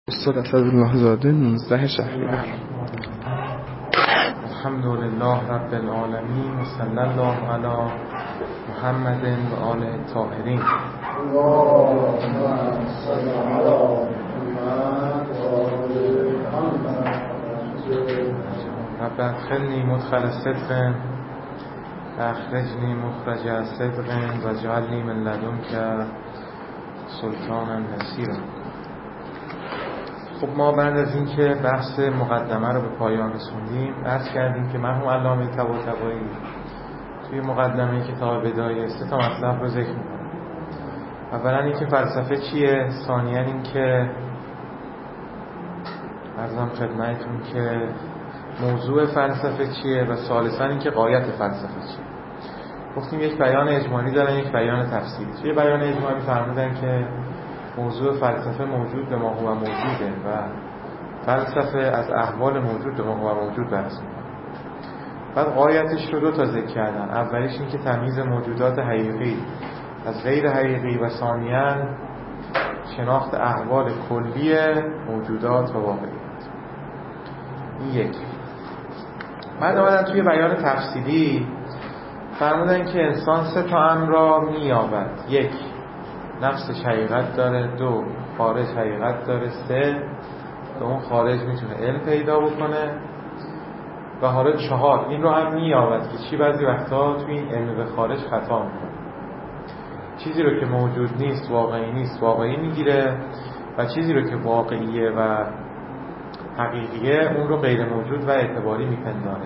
استاد اسدالله زاده 19 شهریور. الحمدلله رب العالمین و صلی الله علی محمد و آل الطاهرین. رب ادخلنی مدخل صدق و اخرجنی مخرج صدق و اجعلنی من لدنک سلطانا نصیرا. خب ما بعد از اینکه بحث مقدمه رو به پایان رسوندیم عرض کردیم که مرحوم علامه طباطبایی توی مقدمه کتاب بدایه 3 مطلب رو ذکر می‌کنه. اولا اینکه فلسفه چیه، ثانیاً اینکه عرضم خدمتتون که موضوع فلسفه چیه و ثالثاً اینکه غایت فلسفه چیه. گفتیم یک بیان اجمالی دارن، یک بیان تفصیلی. توی بیان اجمالی فرمودن که موضوع فلسفه موجود به ما هو موجوده و فلسفه از احوال موجود به ما هو موجود بحث می‌کنه. بعد غایتش رو 2 تا ذکر کردن. اولیش این که تمییز موجودات حقیقی از غیر حقیقی و ثانیاً شناخت احوال کلی موجودات و واقعیت. این یک. بعد اومدن توی بیان تفصیلی فرمودن که انسان 3 تا امر را می‌یابد. 1 نفسش حقیقت داره، 2 خارج حقیقت داره، 3 به اون خارج میتونه علم پیدا بکنه و حالا 4 این رو هم می‌یابد که چی بعضی وقتا توی این علم به خارج خطا میکنه. چیزی رو که موجود نیست واقعی نیست واقعی میگیره و چیزی رو که واقعیه و حقیقیه اون رو غیر موجود و اعتباری میپنداره.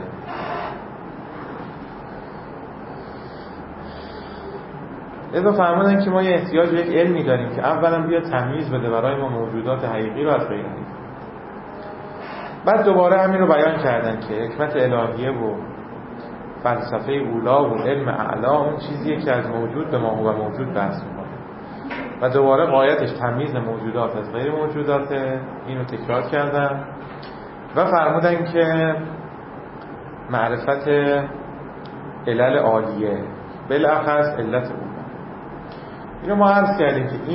لذا فرمودن که ما یه احتیاج به یک علمی داریم که اولا بیا تمییز بده برای ما موجودات حقیقی رو از غیر حقیقی. بعد دوباره همین رو بیان کردن که حکمت الهیه و فلسفه اولا و علم اعلا اون چیزیه که از موجود به ما هو موجود بحث میکنه و دوباره غایتش تمییز موجودات از غیر موجودات. اینو تکرار کردن و فرمودن که معرفت علل عالیه بالاخص علت اولا. اینو ما عرض کردیم که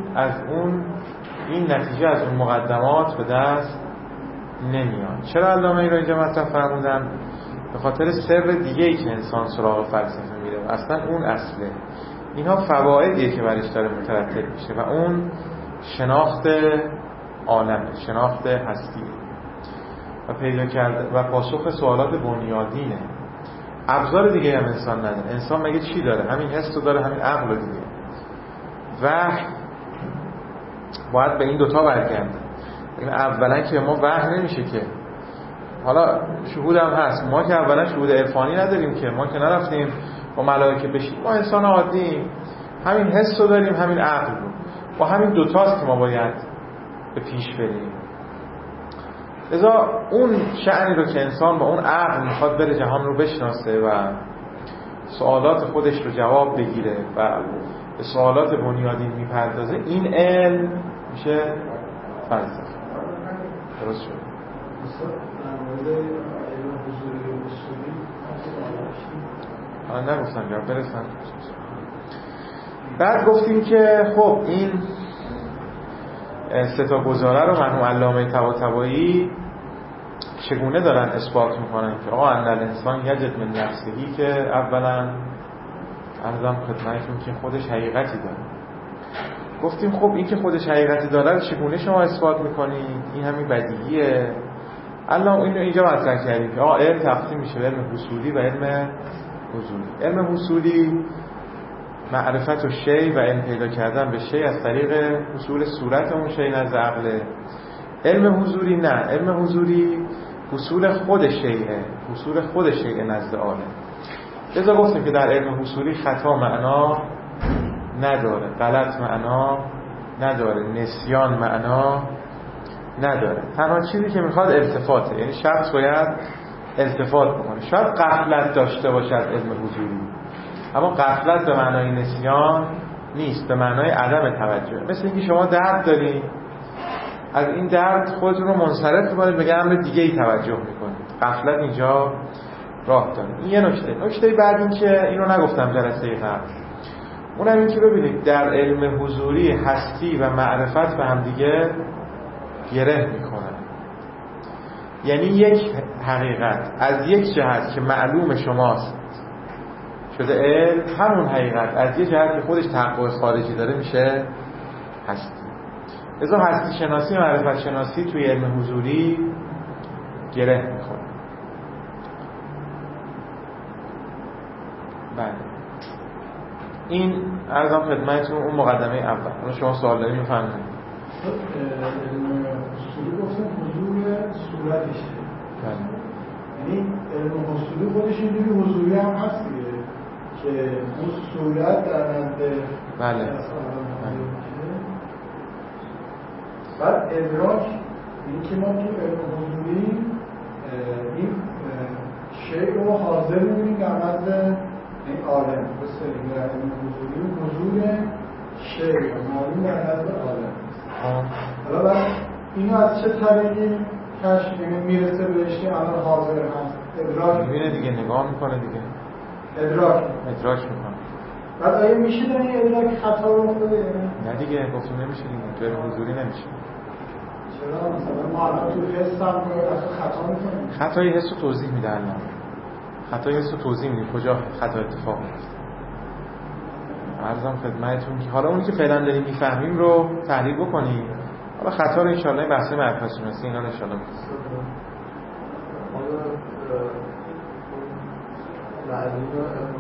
این نتیجه از اون مقدمات به دست نمیاد. چرا علامه این رو اینجا مطرح فرمودن؟ به خاطر سر دیگه‌ای که انسان سراغ فلسفه میره و اصلا اون اصله. اینها فوایدیه که برش داره مترتب میشه و اون شناخت عالمه، شناخت هستیه و پیدا کرده و پاسخ سوالات بنیادینه. ابزار دیگه هم انسان نداره. انسان مگه چی داره؟ همین حس رو داره، همین عقل دیگه. وحی باید به این 2 تا برگرده. اولا که ما وحی نمیشه که، حالا شهود هم هست، ما که اولا شهود عرفانی نداریم که، ما که نرفتیم با ملائکه بشیم، ما انسان عادییم، همین حس رو داریم، همین عقل رو. با همین 2 تاست که ما باید به پیش بریم. لذا اون شأنی رو که انسان با اون عقل میخواد بره جهان رو بشناسه و سوالات خودش رو جواب بگیره و به سوالات بنیادین میپردازه، این علم میشه فلسفه. درست شد؟ حالا نگفتم جواب برسن. بعد گفتیم که خب این 3 تا گزاره رو مرحوم علامه طباطبایی چگونه دارن اثبات میکنن که آقا ان الانسان یجد من نفسهی، که اولا عرضم خدمتتون که خودش حقیقتی داره. گفتیم خب این که خودش حقیقتی داره چگونه شما اثبات میکنید؟ این همین بدیهیه. الان اینو اینجا مطرح کردیم که علم تقسیم میشه به علم حصولی و علم حضوری. علم حصولی معرفت و شی و علم پیدا کردن به شی از طریق حصول صورت اون شی نزد عقله. علم حضوری نه، علم حضوری حصول خود شیء، حصول خود شیء نزد عالم. لذا گفتیم که در علم حصولی خطا معنا نداره، غلط معنا نداره، نسیان معنا نداره. تنها چیزی که میخواد التفاته، یعنی شخص باید التفات بکنه. شاید غفلت داشته باشد علم حضوری، اما غفلت به معنای نسیان نیست، به معنای عدم توجه. مثل اینکه شما درد دارید، از این درد خودتون رو منصرف میکنید به امر دیگه ای توجه میکنید. غفلت اینجا راه داره. این یه نکته بعد این که اینو نگفتم جلسه قبل، اونم این که ببینید در علم حضوری هستی و معرفت به هم دیگه گره میکنه. یعنی یک حقیقت از یک جهت که معلوم شماست شده علم، همون حقیقت از یک جهت که خودش تحقق خارجی داره میشه هستی. لذا هستی شناسی و معرفت شناسی توی علم حضوری گره میخوره. بله این عرضم خدمتتون اون مقدمه اول. حالا شما سوال دارید میفرمایید. علم اصولی گفتم حضور صورتشه. یعنی علم اصولی خودش اینجوری حضوری هم هست دیگه که اون صورت در نزد بله. بعد ادراک این که ما تو علم حضوری این شیء رو حاضر می‌بینیم در نزد این عالم. بسیار در علم حضوری حضور شیء معلوم در نزد عالم. حالا بعد اینو از چه طریقی کشف میرسه بهش که الان حاضر هست؟ ادراک میبینه دیگه، نگاه میکنه دیگه، ادراک میکنه. بعد آیا میشه در این ادراک خطا رو بده؟ نه دیگه گفتم نمیشه دیگه، تو علم حضوری نمیشه. چرا مثلا ما الان تو حس هم خطا میکنیم؟ خطای حس رو توضیح میده الان. خطای حس رو توضیح میده کجا خطا اتفاق میفته. عرضم خدمتتون که حالا اونی که فعلا داریم میفهمیم رو تحلیل بکنیم. حالا خطا رو ان شاء الله این بحث معرفت شناسی اینا ان شاء الله معلومه علم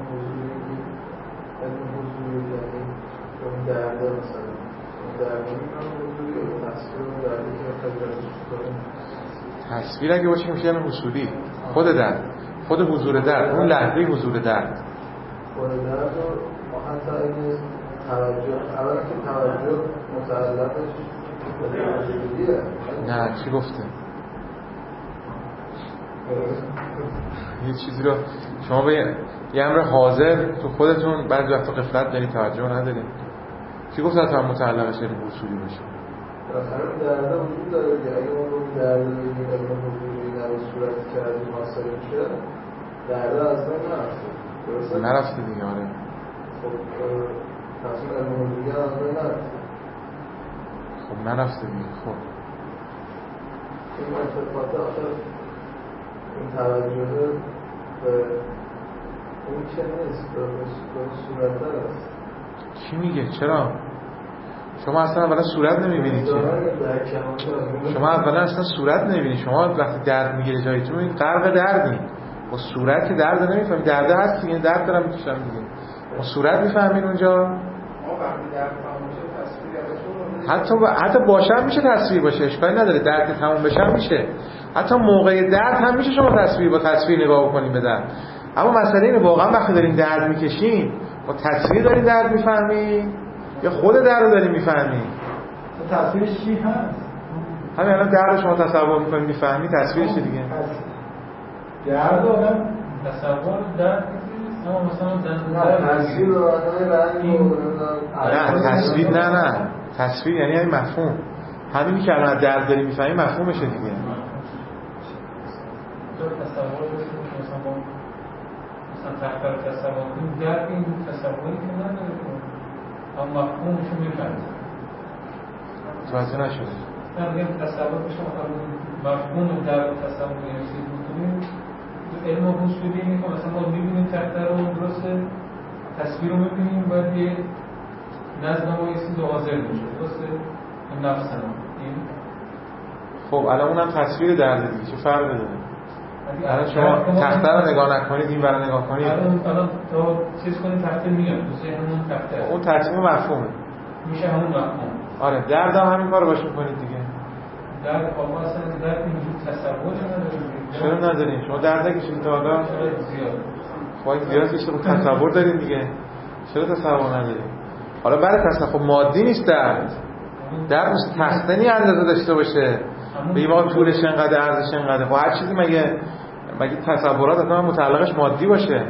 حضوری یعنی اون درده مثلا اون درده میکنم حضوری یا تصویر اون درده که خیلی داریم تصویر اگه باشه میشه علم حضوری. خود درد، خود حضور درد، اون لحظه حضور درد، خود درد رو ما حتی اگه توجه اولا که توجه متعلقش به حضوریه. نه چی گفته؟ یه چیزی رو شما به یه امر حاضر تو خودتون بعضی وقتا غفلت دارید، توجه ندارید. چی گفت تا متعلقش علم حضوری باشه؟ بالاخره درده وجود داره دیگه. اگه ما رو درده بگیم علم حضوری نه به صورت کردیم حاصل میشه، درده از بین نرفته. نرفته دیگه. آره خب تصمیم علم حضوری هم از بین نرفته. خب نرفته دیگه. خب این اتفاقات آخر این توجه به اون چه نیست، به صورت دار است. کی میگه؟ چرا؟ شما اصلا اولا صورت نمیبینید که شما اولا اصلا صورت نمیبینید. شما وقتی درد میگیره جایتون این غرق دردی با صورت که درد نمیفهمید. درد هست دیگه، درد دارم میکشم دیگه. با صورت میفهمید اونجا. ما وقتی درد تمام بشه تصویر حتی باشم میشه تصویر باشه، اشکالی نداره. درد تموم بشه میشه. حتی موقع درد هم میشه شما با تصویر نگاه بکنید به درد. اما مسئله اینه واقعا وقتی دارین درد میکشین با تصویر دارین درد میفهمید یا خود درد رو دارین میفهمید؟ تصویرش چی هست؟ همین الان درد شما تصور میکنید میفهمید، تصویرش دیگه. درد آدم تصور درد نیست، اما مثلا تصویر رو رنگ نه تصویر نه تصویر یعنی همین مفهوم. همینی که الان درد داریم میفهمیم مفهومشه دیگه. تصور مثلا تحقیق تصور کنیم درد این تصوری که نداره اما مفهومشو میفهمیم. توجه نشده. نه بگم تصور بشه مفهوم درد و تصور یعنی چیزی بکنیم. علم حضوری اینه که مثلا ما میبینیم تحت رو درسته، تصویر رو میبینیم باید یه نزد ما یه چیز حاضر میشه درسته؟ این نفس ما خب الان اونم تصویر درده دیگه، چه فرق داره؟ الان شما تخته رو نگاه نکنید این برای نگاه کنید الان تا چیز کنید تخته میاد تو ذهنمون تخته اون ترتیب مفهومه میشه همون مفهوم. آره درد هم همین کارو باش میکنید دیگه. درد خب اصلا درد اینجور تصور نداریم. چرا نداریم؟ شما درد نکشید تا حالا؟ زیاد خواهید زیاد کشید با تصور داریم دیگه. چرا تصور نداریم؟ حالا برای تصور خب مادی نیست درد مثل تخته نی اندازه داشته باشه بگیم ما طولش انقدر عرضش انقدر. خب هر چیزی مگه تصورات حتما متعلقش مادی باشه؟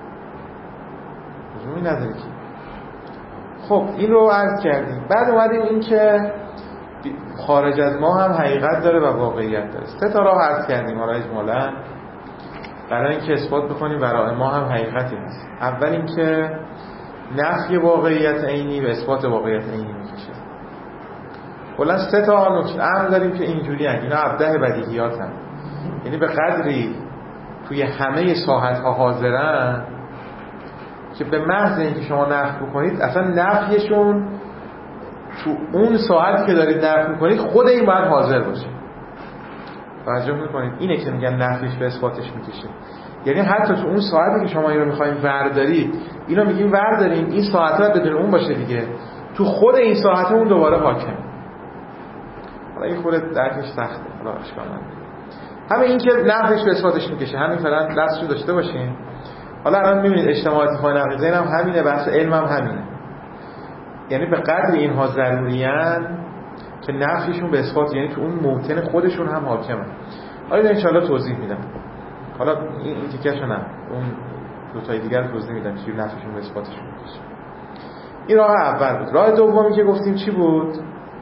لزومی نداره که. خب این رو عرض کردیم. بعد اومدیم این که خارج از ما هم حقیقت داره و واقعیت داره. 3 تا راه عرض کردیم حالا اجمالاً برای اینکه اثبات بکنیم برای ما هم حقیقتی هست. اول اینکه نفی واقعیت عینی و اثبات واقعیت عینی میکشه. کلا 3 تا نکته عام داریم که اینجوری هست. اینا ابداع بدیهیات هست. یعنی به قدری توی همه ساحت‌ها حاضرن که به محض اینکه شما نفی بکنید اصلا نفیشون تو اون ساعتی که دارید نفی میکنید خود این باید حاضر باشه. توجه میکنید اینه که میگن نفیش به اثباتش میکشه. یعنی حتی تو اون ساعتی که شما اینو میخواین وردارید، اینو میگیم وردارین، این ساعت باید بدون اون باشه دیگه، تو خود این ساعت اون دوباره حاکم. حالا این خود درکش سخته، حالا اشکال نداره. همه این که نفیش به اثباتش میکشه، همین فعلا دستشو داشته باشین. حالا الان میبینید اجتماعات های نقیضین هم همینه، بحث علم هم همینه. یعنی به قدر اینها ضروریان که نفیشون به اثبات، یعنی تو اون موطن خودشون هم حاکمه. حالا ان شاءالله توضیح میدم. حالا این تیکه‌شو نه، اون دو تای دیگر توضیح میدم که نفیشون به اثباتشون میشه. این راه اول بود. راه دومی که گفتیم چی بود؟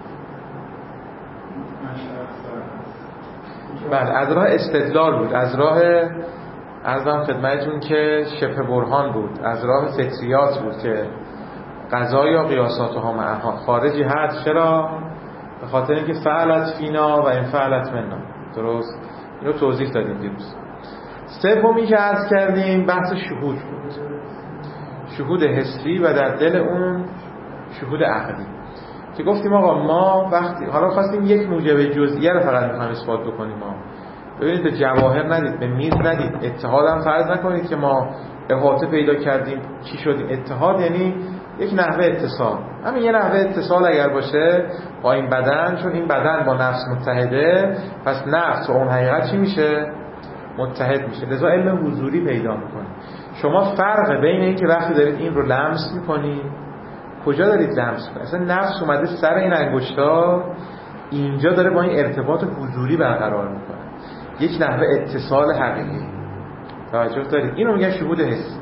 بله، از راه استدلال بود، از راه عرضم خدمتتون که شبه برهان بود، از راه فطریات بود که قضا یا قیاساتها معها خارجی هست. چرا؟ به خاطر اینکه فعلت فینا و این فعلت منا. درست؟ اینو توضیح دادیم دیروز. سومی که عرض کردیم بحث شهود بود، شهود حسی و در دل اون شهود عقلی، که گفتیم آقا ما وقتی حالا خواستیم یک موجب جزئیه رو فقط میخوایم اثبات بکنیم. ما ببینید به جواهر ندید، به میز ندید، اتحاد هم فرض نکنید که ما احاطه پیدا کردیم چی شدیم. اتحاد یعنی یک نحوه اتصال، همین یه نحوه اتصال اگر باشه با این بدن، چون این بدن با نفس متحده، پس نفس و اون حقیقت چی میشه؟ متحد میشه. لذا علم حضوری پیدا میکنه. شما فرق بین این که وقتی دارید این رو لمس میکنید، کجا دارید لمس میکنید؟ اصلا نفس اومده سر این انگشتا، اینجا داره با این ارتباط حضوری برقرار میکنه، یک نحوه اتصال حقیقی. توجه دارید؟ اینو میگن شهود حسی.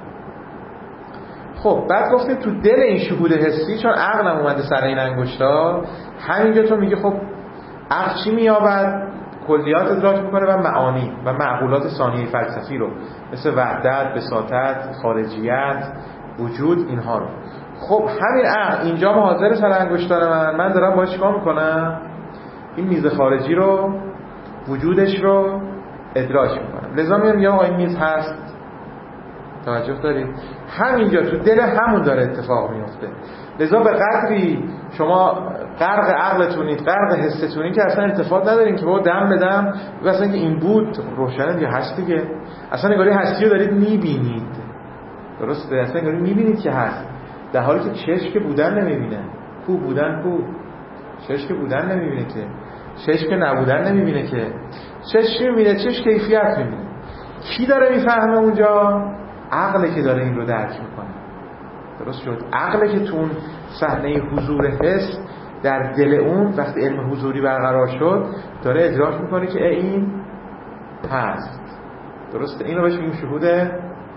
خب بعد گفتیم تو دل این شهود حسی، چون عقل هم اومده سر این انگشتا، همینجا تو میگه خب عقل چی مییابد؟ کلیات ادراک میکنه و معانی و معقولات ثانیه فلسفی رو، مثل وحدت، بساطت، خارجیت، وجود، اینها رو. خب همین عقل اینجا حاضر سر انگشتان من دارم باهاش چیکار میکنم؟ این میز خارجی رو، وجودش رو ادراک میکنم. لذا میگم یا آقا این میز هست. توجه دارید؟ همینجا تو دل همون داره اتفاق میفته. لذا به قدری شما غرق عقلتونید، غرق حستونید که اصلا التفات ندارین که بابا دم بدم مثلا که این بود روشنه دیگه، هست دیگه. اصلا نگاری هستی رو دارید میبینید. درسته؟ اصلا نگاری میبینید که هست، در حالی که چشم که بودن نمیبینه. کو بودن کو، چشم که بودن نمیبینه که، چشم که نبودن نمیبینه که. چشم میبینه، چشم کیفیت میبینه. کی داره میفهمه اونجا؟ عقله که داره این رو درک میکنه. درست شد؟ عقله که تو اون صحنه حضور حس در دل اون وقتی علم حضوری برقرار شد داره ادراک میکنه که این هست. درسته؟ اینو بهش میگیم شهود عقلی.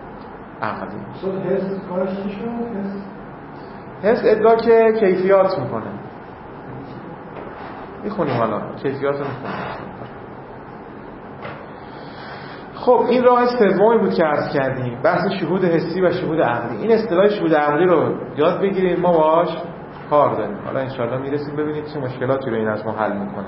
حس کارش چی شد؟ حس ادراک کیفیات میکنه. میخونیم حالا کیفیات رو میخونیم. خب این راه سومی بود که عرض کردیم، بحث شهود حسی و شهود عقلی. این اصطلاح شهود عقلی رو یاد بگیرید، ما باهاش کار داریم. حالا ان شاءالله میرسیم ببینید چه مشکلاتی رو این از ما حل میکنه.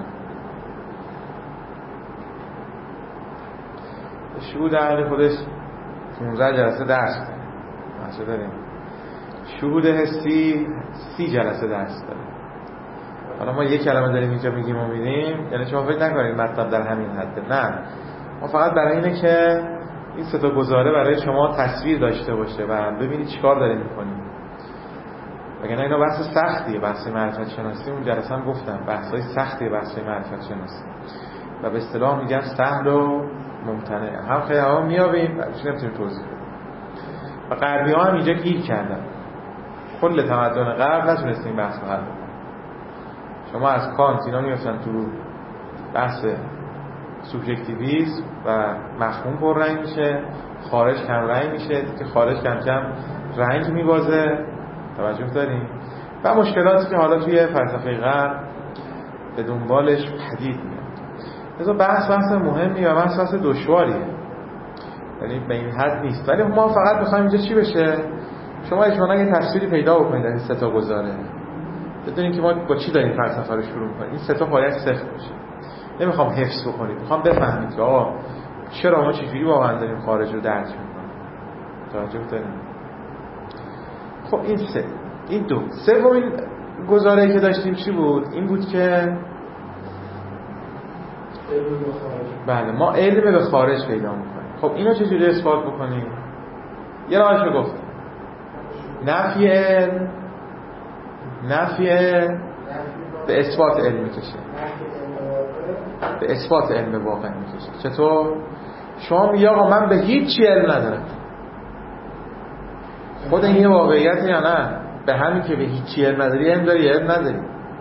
شهود عقلی خودش 15 جلسه درس داریم. شهود حسی 30 جلسه درس داریم. حالا ما یک کلمه داریم اینجا میگیم و میدیم، یعنی شما فکر نکنید مطلب در همین حده. نه، ما فقط برای اینه که این سه تا گزاره برای شما تصویر داشته باشه و ببینید چیکار دارید میکنید. وگرنه اینا بحث سختیه، بحث معرفت شناسی. اون جلسه هم گفتم بحثای سختیه بحث معرفت شناسی و به اصطلاح میگن سهل و ممتنع. هم خیلی هم میابیم بعدش نمیتونیم توضیح بدیم. و غربی ها هم اینجا گیر کردن. کل تمدن غرب نتونستیم بحث رو حل کنن. شما از کانت اینا میفتن تو بحث سوبژکتیویسم و مفهوم پررنگ میشه، خارج کم رنگ میشه که خارج کم کم رنگ میبازه. توجه داریم؟ و مشکلاتی که حالا توی فلسفه غرب به دنبالش پدید میاد. لذا بحث مهمیه و بحث دشواریه، یعنی به این حد نیست. ولی ما فقط میخوایم اینجا چی بشه؟ شما اجمالا یه تصویری پیدا بکنید از این سه تا گزاره. بدونین که ما با چی داریم فلسفه رو شروع می‌کنیم. این سه تا باید سخت باشه. نمیخوام حفظ بکنید، میخوام بفهمید که آقا چرا ما چجوری واقعا داریم خارج رو درک می‌کنیم. توجه داریم؟ خب این سه، این دو. سومین گزاره‌ای که داشتیم چی بود؟ این بود که بله ما علم به خارج پیدا می‌کنیم. خب اینو چجوری اثبات بکنیم؟ یه راهشو گفتم. نفی علم به اثبات علم میکشه، به اثبات علم واقع میکشه. چطور؟ شما میگی آقا من به هیچ علم ندارم، خود این یه واقعیت یا نه؟ به همین که به هیچ علم نداری، علم داری یا علم نداری؟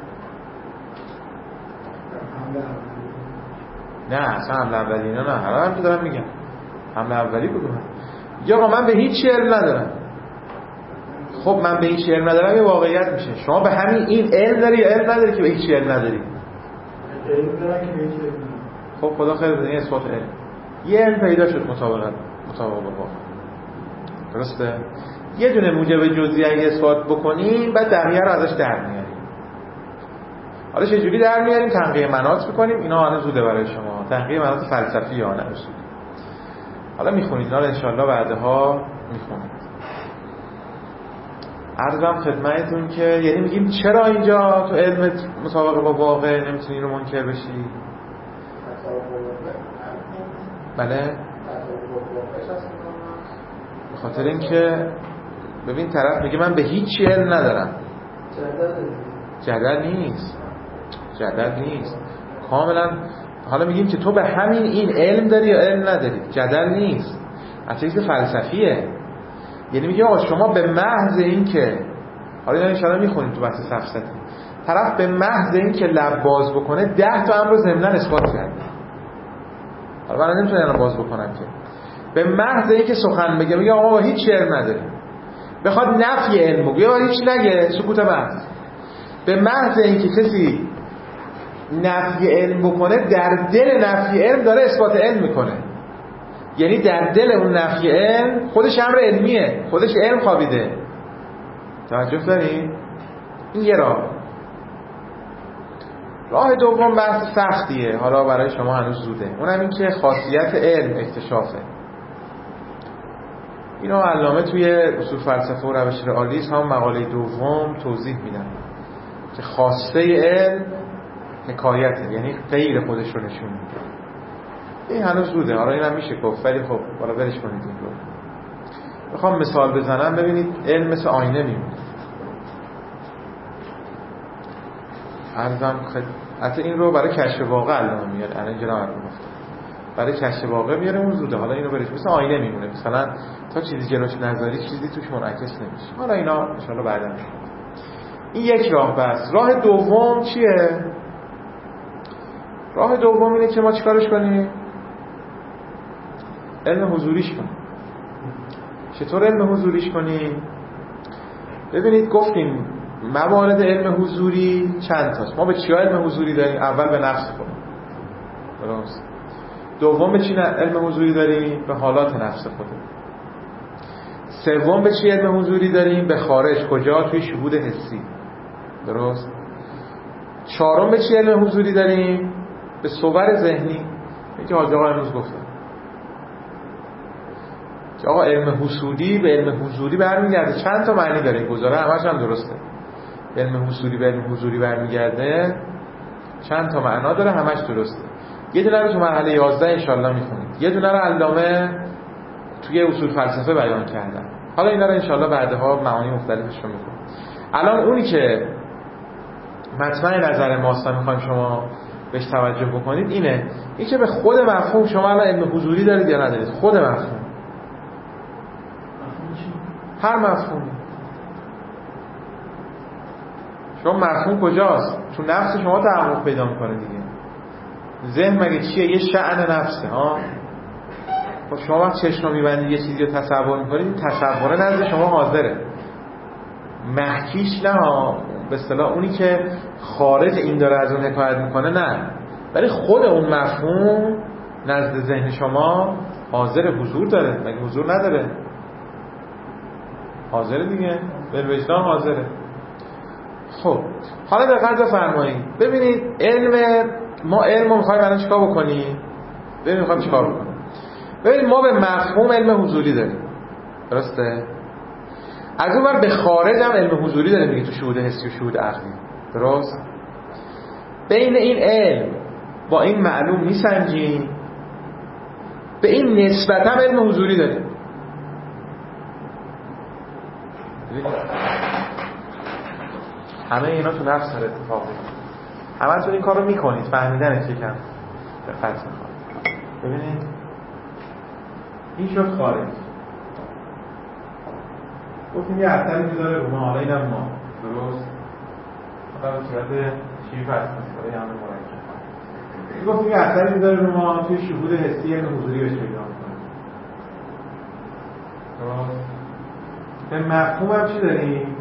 نه اصلا حمله اولی نه هم که دارم میگم حمله اولی کدومه؟ یا آقا من به هیچ علم ندارم. خب من به هیچ علم ندارم یه واقعیت میشه. شما به همین این علم داری یا علم نداری که به هیچ علم نداری؟ علم دارم که به هیچ علم ندارم. خب خدا خیر بده، این اثبات علم. یه علم پیدا شد مطابق با واقع. درسته؟ یه دونه موجب جزئی اگه اثبات بکنیم بعد دقیقه رو ازش در میاریم. حالا چجوری در میاریم؟ تنقیه مناط میکنیم. اینا هنوز زوده برای شما. تنقیه مناط فلسفی یا نه اصول. حالا میخونید اینا رو ان شاءالله بعدها میخونید. عرضم خدمتتون که یعنی میگیم چرا اینجا تو علم مطابق با واقع نمیتونی رو منکر بشی؟ بله؟ به خاطر اینکه ببین طرف میگه من به هیچ علم ندارم. جدل نیست کاملا. حالا میگیم که تو به همین این علم داری یا علم نداری. جدل نیست، اصلا چیز فلسفیه. یعنی میگه آقا شما به محض این که حالا اینا انشاءالله میخونیم تو بحث سفسطی، طرف به محض این که لب باز بکنه 10 تا امر رو ضمناً اثبات کرده. حالا من نمیتونم اینا باز بکنم که به محض این که سخن بگه میگه آقا هیچ علم نداری. بخواد نفی علم بگه یا هیچ نگه، سکوت محض. به محض این که کسی نفی علم بکنه در دل نفی علم داره اثبات علم میکنه. یعنی در دل اون نفی علم خودش امر علمیه، خودش علم خوابیده. توجه دارین؟ این یه راه دوم بحث سختیه، حالا برای شما هنوز زوده. اونم این که خاصیت علم اکتشافه. اینو علامه توی اصول فلسفه و روش رئالیسم هم مقاله دوم توضیح میدن که خاصه علم حکایته، یعنی غیر خودش رو نشون میده. این هنوز زوده، حالا اینم میشه گفت، ولی خب حالا برش کنید این رو. میخوام مثال بزنم ببینید علم مثل آینه میمونه. عرضم حتی این رو برای کشف واقع علامه میاره. الان اینجا رو گفتم برای کشف واقع میاره، اون زوده. حالا اینو برش مثل آینه میمونه، مثلا تا چیزی جلوش نذاری چیزی توش منعکس نمیشه. حالا اینا ان شاء الله بعدا این یک راه. بس راه دوم چیه؟ راه دوم اینه که ما چیکارش کنیم؟ علم حضوریش کنیم. چطور علم حضوریش کنیم؟ ببینید گفتیم موارد علم حضوری چند تاست. ما به چی علم حضوری داریم؟ اول به نفس خودمون، درست. دوم به چی علم حضوری داریم؟ به حالات نفس خودمون. سوم به چی علم حضوری داریم؟ به خارج، کجا؟ توی شهود حسی، درست. چهارم به چی علم حضوری داریم؟ به صور ذهنی. این که حاج آقا امروز گفتم که آقا علم حصولی به علم حضوری برمیگرده. چند تا معنی داره این گزاره، همش هم درسته. علم حصولی به علم حضوری برمیگرده، چند تا معنا داره، همش درسته. یه دونه رو تو مرحله 11 ان شاءالله میخونید، یه دونه رو علامه توی اصول فلسفه بیان کردن. حالا اینا رو ان شاءالله بعدها معانی مختلفش رو میخونید. الان اونی که مطمع نظر ماست میخوایم شما بهش توجه بکنید اینه، این که به خود مفهوم شما الان علم حضوری دارید یا ندارید. خود مفهوم، هر مفهومی. شما مفهوم کجاست؟ تو نفس شما تعمق پیدا میکنه دیگه. ذهن مگه چیه؟ یه شأن نفسه ها. خب شما وقت چشم رو میبندید یه چیزی رو تصور میکنید، تصوره نزد شما حاضره، محکیش نه ها. به اصطلاح اونی که خارج این داره از اون حکایت میکنه نه، ولی خود اون مفهوم نزد ذهن شما حاضر، حضور داره. مگه حضور نداره؟ حاضره دیگه، به وجدان حاضره. خب حالا دقت بفرمایید. ببینید ما علم رو می‌خوایم الان چیکار بکنیم؟ ببینید می‌خوایم چیکار بکنیم. ببینید ما به مفهوم علم حضوری داریم، درسته؟ از اون ور به خارج هم علم حضوری داریم دیگه، تو شهود حسی و شهود عقلی، درست؟ بین این علم با این معلوم میسنجیم، به این نسبت هم علم حضوری داریم. همه اینا تو نفس داره اتفاق میفته. همتون این کار رو میکنید، فهمیدنش یکم دقت میخواد. ببینید این شد خارج. گفتیم یه اثری میذاره رو ما، حالا اینم ما، درست؟ حالا به صورت شیف هست مثلا همه مرکب. گفتیم یه اثری میذاره رو ما، توی شهود حسی علم حضوری بهش پیدا میکنه. درست؟ به مفهوم هم چی داریم؟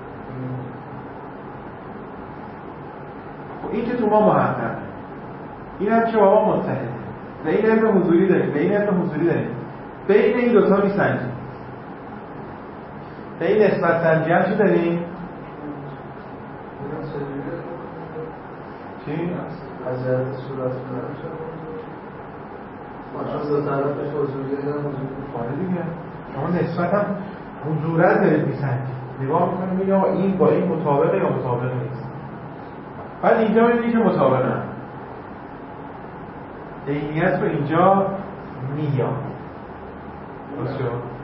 این که تو ما محققه، این هم که با ما متحده، و این علم حضوری داریم، و این علم حضوری داریم. بین این دوتا میسنجیم. به این نسبت سنجی هم چی داریم؟ چی؟ از جهت صورت چون دو طرفش حضوری داریم. آره دیگه، شما نسبت هم حضورت دارید میسنجید، نگاه میکنید میگه آقا این با این مطابقه یا مطابقه نیست. بعد اینجا میبینی که مطابقه هم عینیت رو اینجا میاد. درست شد؟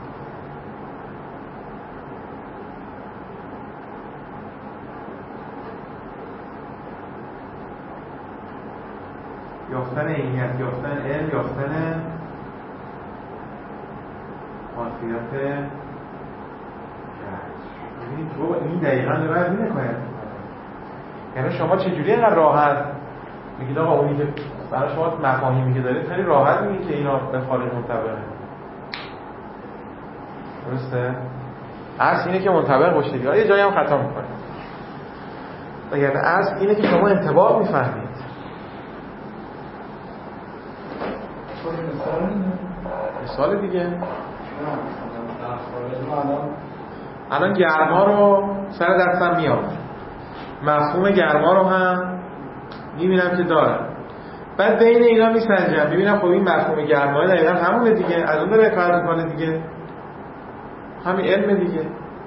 یافتن عینیت، یافتن علم، یافتن خاصیت ببینید رو این دقیقا داره از این حکایت میکنه. یعنی شما چجوری اینقدر راحت میگید آقا اونی که برای شما مفاهیمی که دارید خیلی راحت میگید که اینا به خارج منطبقه، درسته؟ اصل اینه که منطبق باشه دیگه. یه جایی هم خطا میکنه. یعنی اصل اینه که شما انطباق میفهمید. مثال دیگه الان گرما رو سر دستم میام، مفهوم گرما رو هم میبینم که دارم، بعد بین اینا میسنجم، میبینم خب این مفهوم گرما دقیقا همونه دیگه، از اون داره فرق میکنه دیگه، همین علم دیگه.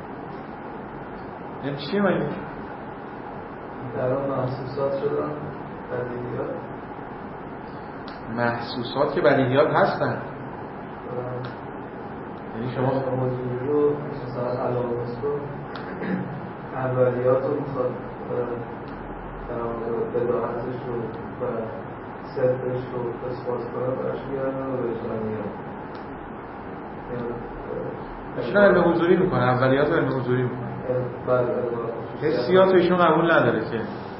این چیه مگه؟ در اون محسوسات شدن بدیهیات، محسوسات که بدیهیات هستن. یعنی شما موضوعی رو مثلا علامت رو اولیات رو میخواد بداهتش رو و صدقش رو اثبات کنه براش بیارن و وجدانیات ایشون علم حضوری میکنه، اولیات رو علم حضوری میکنه. حسیات رو ایشون قبول نداره که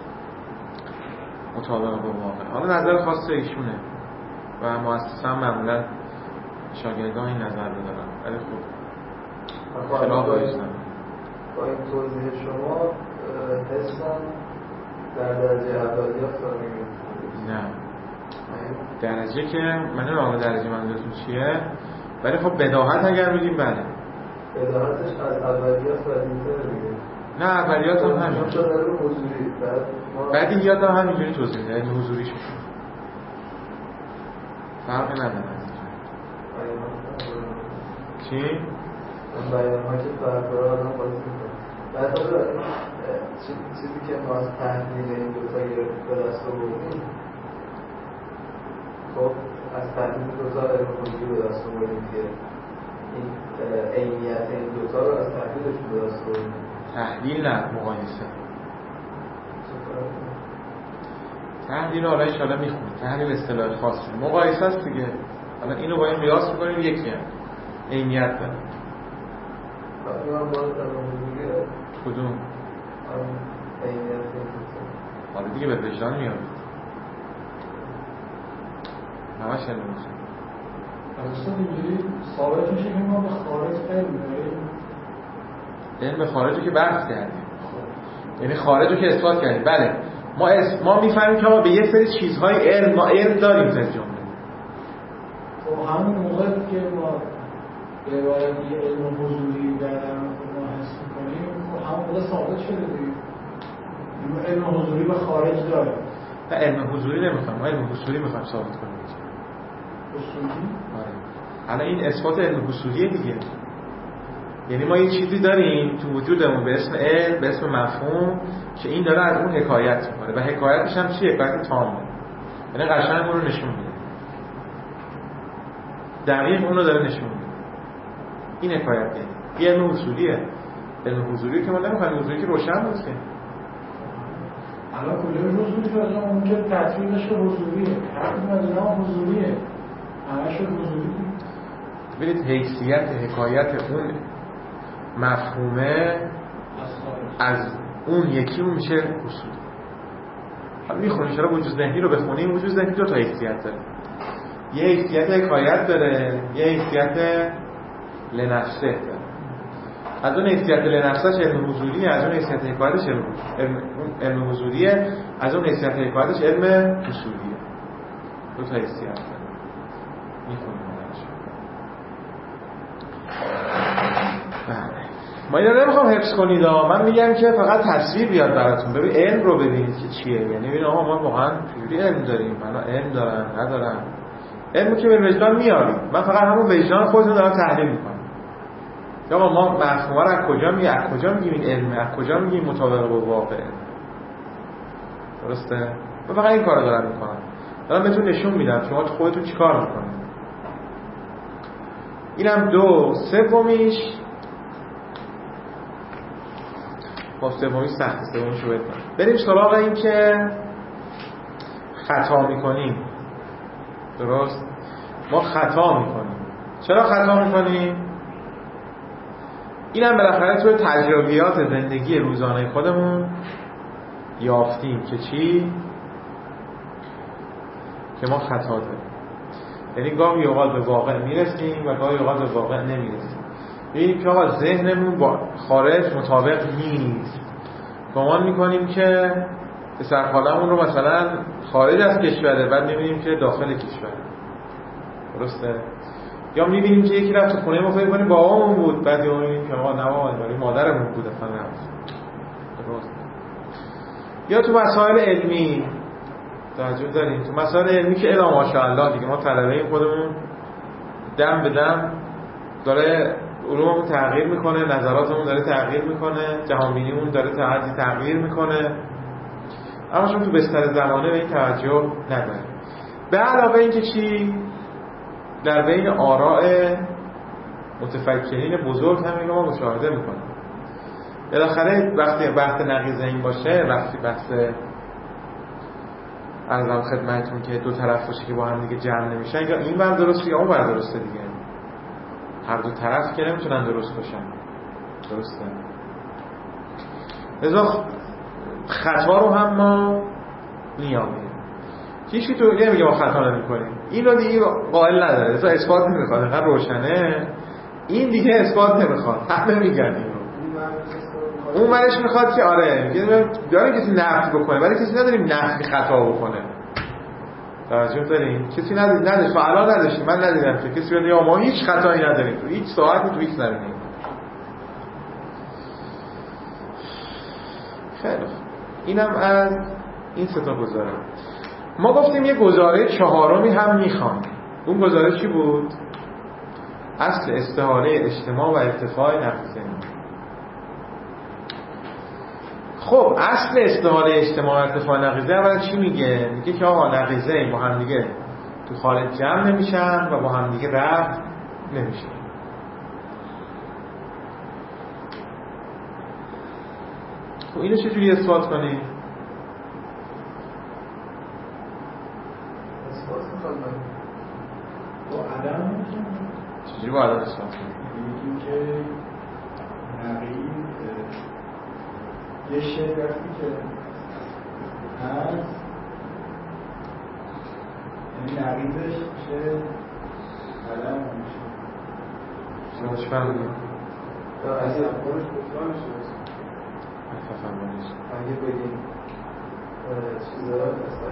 مطابق با واقع. حالا نظر خاص ایشونه و مؤسسه هم معمولا شاگردان این نظر رو دارن، ولی خب خلاف ایشون. با این توضیح شما حسن در درجه اولیات رو میگید؟ نه، درجه که من نمیدونم درجه منظورتون چیه، ولی خب بداهت اگر بگیم بله. بداهتش از اولیات بدیهی‌تره دیگه. نه اولیات هم همین. چون داره حضوری بدیهیات هم همینجوری توضیح میده، یعنی حضوریش فرقی نداره. چی؟ بیان ها که فرق‌ها آدم بازی میکنه. بعد چیزی که ما از تحلیل این دوتا به دست آوردیم، خب از تحلیل دوتا علم حضوری به دست آوردیم دیگه، این عینیت این دوتا رو از تحلیلشون به دست آوردیم. تحلیل نه، مقایسه. تحلیل حالا انشاءالله میخونید، تحلیل اصطلاح خاصه، مقایسه است دیگه. حالا اینو با این قیاس میکنیم یکی هم عینیت داره. این هم باید علم حضوریه. کدوم؟ عینیت این دوتا. حالا دیگه به وجدان میاد. همش علم حضوری. اصلا اینجوری ثابت میشه که ما به خارج علم داریم. علم به خارج رو که بحث کردیم، یعنی خارج رو که اثبات کردیم. بله ما میفهمیم که ما به یه سری چیزهای علم داریم در جمله. خب همون موقع که ما به عبارت یه علم حضوری در ما حس میکنیم، خب همون موقع ثابت شده دیگه. علم حضوری به خارج داره. نه علم حضوری نمیخوایم، ما علم حضوری میخوایم ثابت کنیم. اصولی؟ آره. الان این اثبات علم حضوریه دیگه. یعنی ما یه چیزی داریم تو وجودمون به اسم علم، به اسم مفهوم که این داره از اون حکایت میکنه و حکایتش هم چیه؟ حکایت تامه. یعنی قشنگ اون رو نشون میده. دقیق اون رو داره نشون میده. این حکایت یعنی علم حضوریه. علم حضوری که ما نمیخوایم، حضوری که روشن بود که الان کجای حضوری شده؟ اون که تطبیقش حضوریه، هر از اینا حضوریه، همه شد حضوری. ببینید حیثیت حکایت اون مفهومه از اون یکی اون میشه اصول. حالا میخونیم چرا وجود ذهنی رو بخونیم. وجود ذهنی دو تا حیثیت داره، یه حیثیت حکایت داره، یه حیثیت لنفسه داره. از اون حیثیت لنفسش علم حضوریه، از اون حیثیت حکایتش علم حضوریه، از اون حیثیت حکایتش علم اصولیه. دو تا حیثیت داره. میخونیم ما اینا نمیخوام حفظ کنید من میگم که فقط تصویر بیاد براتون. ببین علم رو ببینید که چیه. یعنی ببین آقا ما واقعا چجوری علم داریم، من علم دارم ندارم. علمو که به وجدان میاریم، من فقط همون وجدان خودتون دارم تحلیل میکنم. یا ما مفهوم رو از کجا میگیم، از کجا میگیم این علمه، از کجا میگیم مطابق با واقع. درسته؟ من فقط این کارو دارم میکنم، دارم بهتون نشون میدم شما خودتون چیکار میکنید. اینم دو. سومیش با سومی سخت، سومیشو بهتون بریم سراغ این که خطا میکنیم. درست؟ ما خطا میکنیم. چرا خطا میکنیم؟ اینم بالاخره توی تجربیات زندگی روزانه خودمون یافتیم که چی؟ که ما خطا داریم. یعنی گاهی اوقات به واقع میرسیم و گاهی اوقات به واقع نمیرسیم. ببینید که آقا ذهنمون با خارج مطابق نیست. گمان میکنیم که سرحالمون رو مثلا خارج از کشوره، بعد میبینیم که داخل کشوره. درسته؟ یا میبینیم که یکی رفت تو خونه ما فکر کنیم بابامون بود، بعد یا میبینیم که آقا نه بابا مادرمون بود اصلا نبود. درست؟ یا تو مسائل علمی توجه داریم، تو مسائل علمی که الا ماشاءالله دیگه ما طلبه خودمون دم به دم داره علوممون تغییر میکنه، نظراتمون داره تغییر میکنه، جهانبینیمون داره تغییر میکنه، اما شما تو بستر زمانه به این توجه نداریم. به علاوه این که چی؟ در بین آراء متفکرین بزرگ هم اینو ما مشاهده میکنیم. بالاخره وقتی بحث نقیض این باشه، وقتی بحث عرضم خدمتتون که دو طرف باشه که با هم دیگه جمع نمیشن، یا این ور درسته یا اون ور درسته دیگه. هر دو طرف که نمیتونن درست باشن. درسته؟ لذا خطا رو هم ما میامیم. هیچی تو نمیگه ما خطا نمی‌کنیم. این رو دیگه قائل نداره. لذا اثبات نمیخواد. انقدر روشنه. این دیگه اثبات نمیخواد. همه میگن اینو. اون ورش میخواد که آره میگه داره کسی نفی بکنه، ولی کسی نداریم نفی خطا بکنه. توجه داریم؟ کسی نداشت. فعلا نداشتیم. من ندیدم که کسی بگه ما هیچ خطایی نداریم تو هیچ ساعتی تو هیچ زمینه‌ای. خیلی خوب. اینم از این سه تا گزاره. ما گفتیم یه گزاره چهارمی هم میخوام. اون گزاره چی بود؟ اصل استحاله اجتماع و ارتفاع نقیضه. خب اصل استحاله اجتماع و ارتفاع نقیضه اولا چی میگه؟ میگه که آقا نقیضه با هم دیگه تو خارج جمع نمیشن و با هم دیگه رفع نمیشن. خب اینو چجوری اثبات کنیم؟ با عدم چجوری با عدم اثبات کنیم؟ میگیم که نقیض یه شی وقتی که هست یعنی نقیضش میشه عدم میشه. شما چی فهمیدید؟ اگه خودش بطلانش هست اگه بگیم چیزا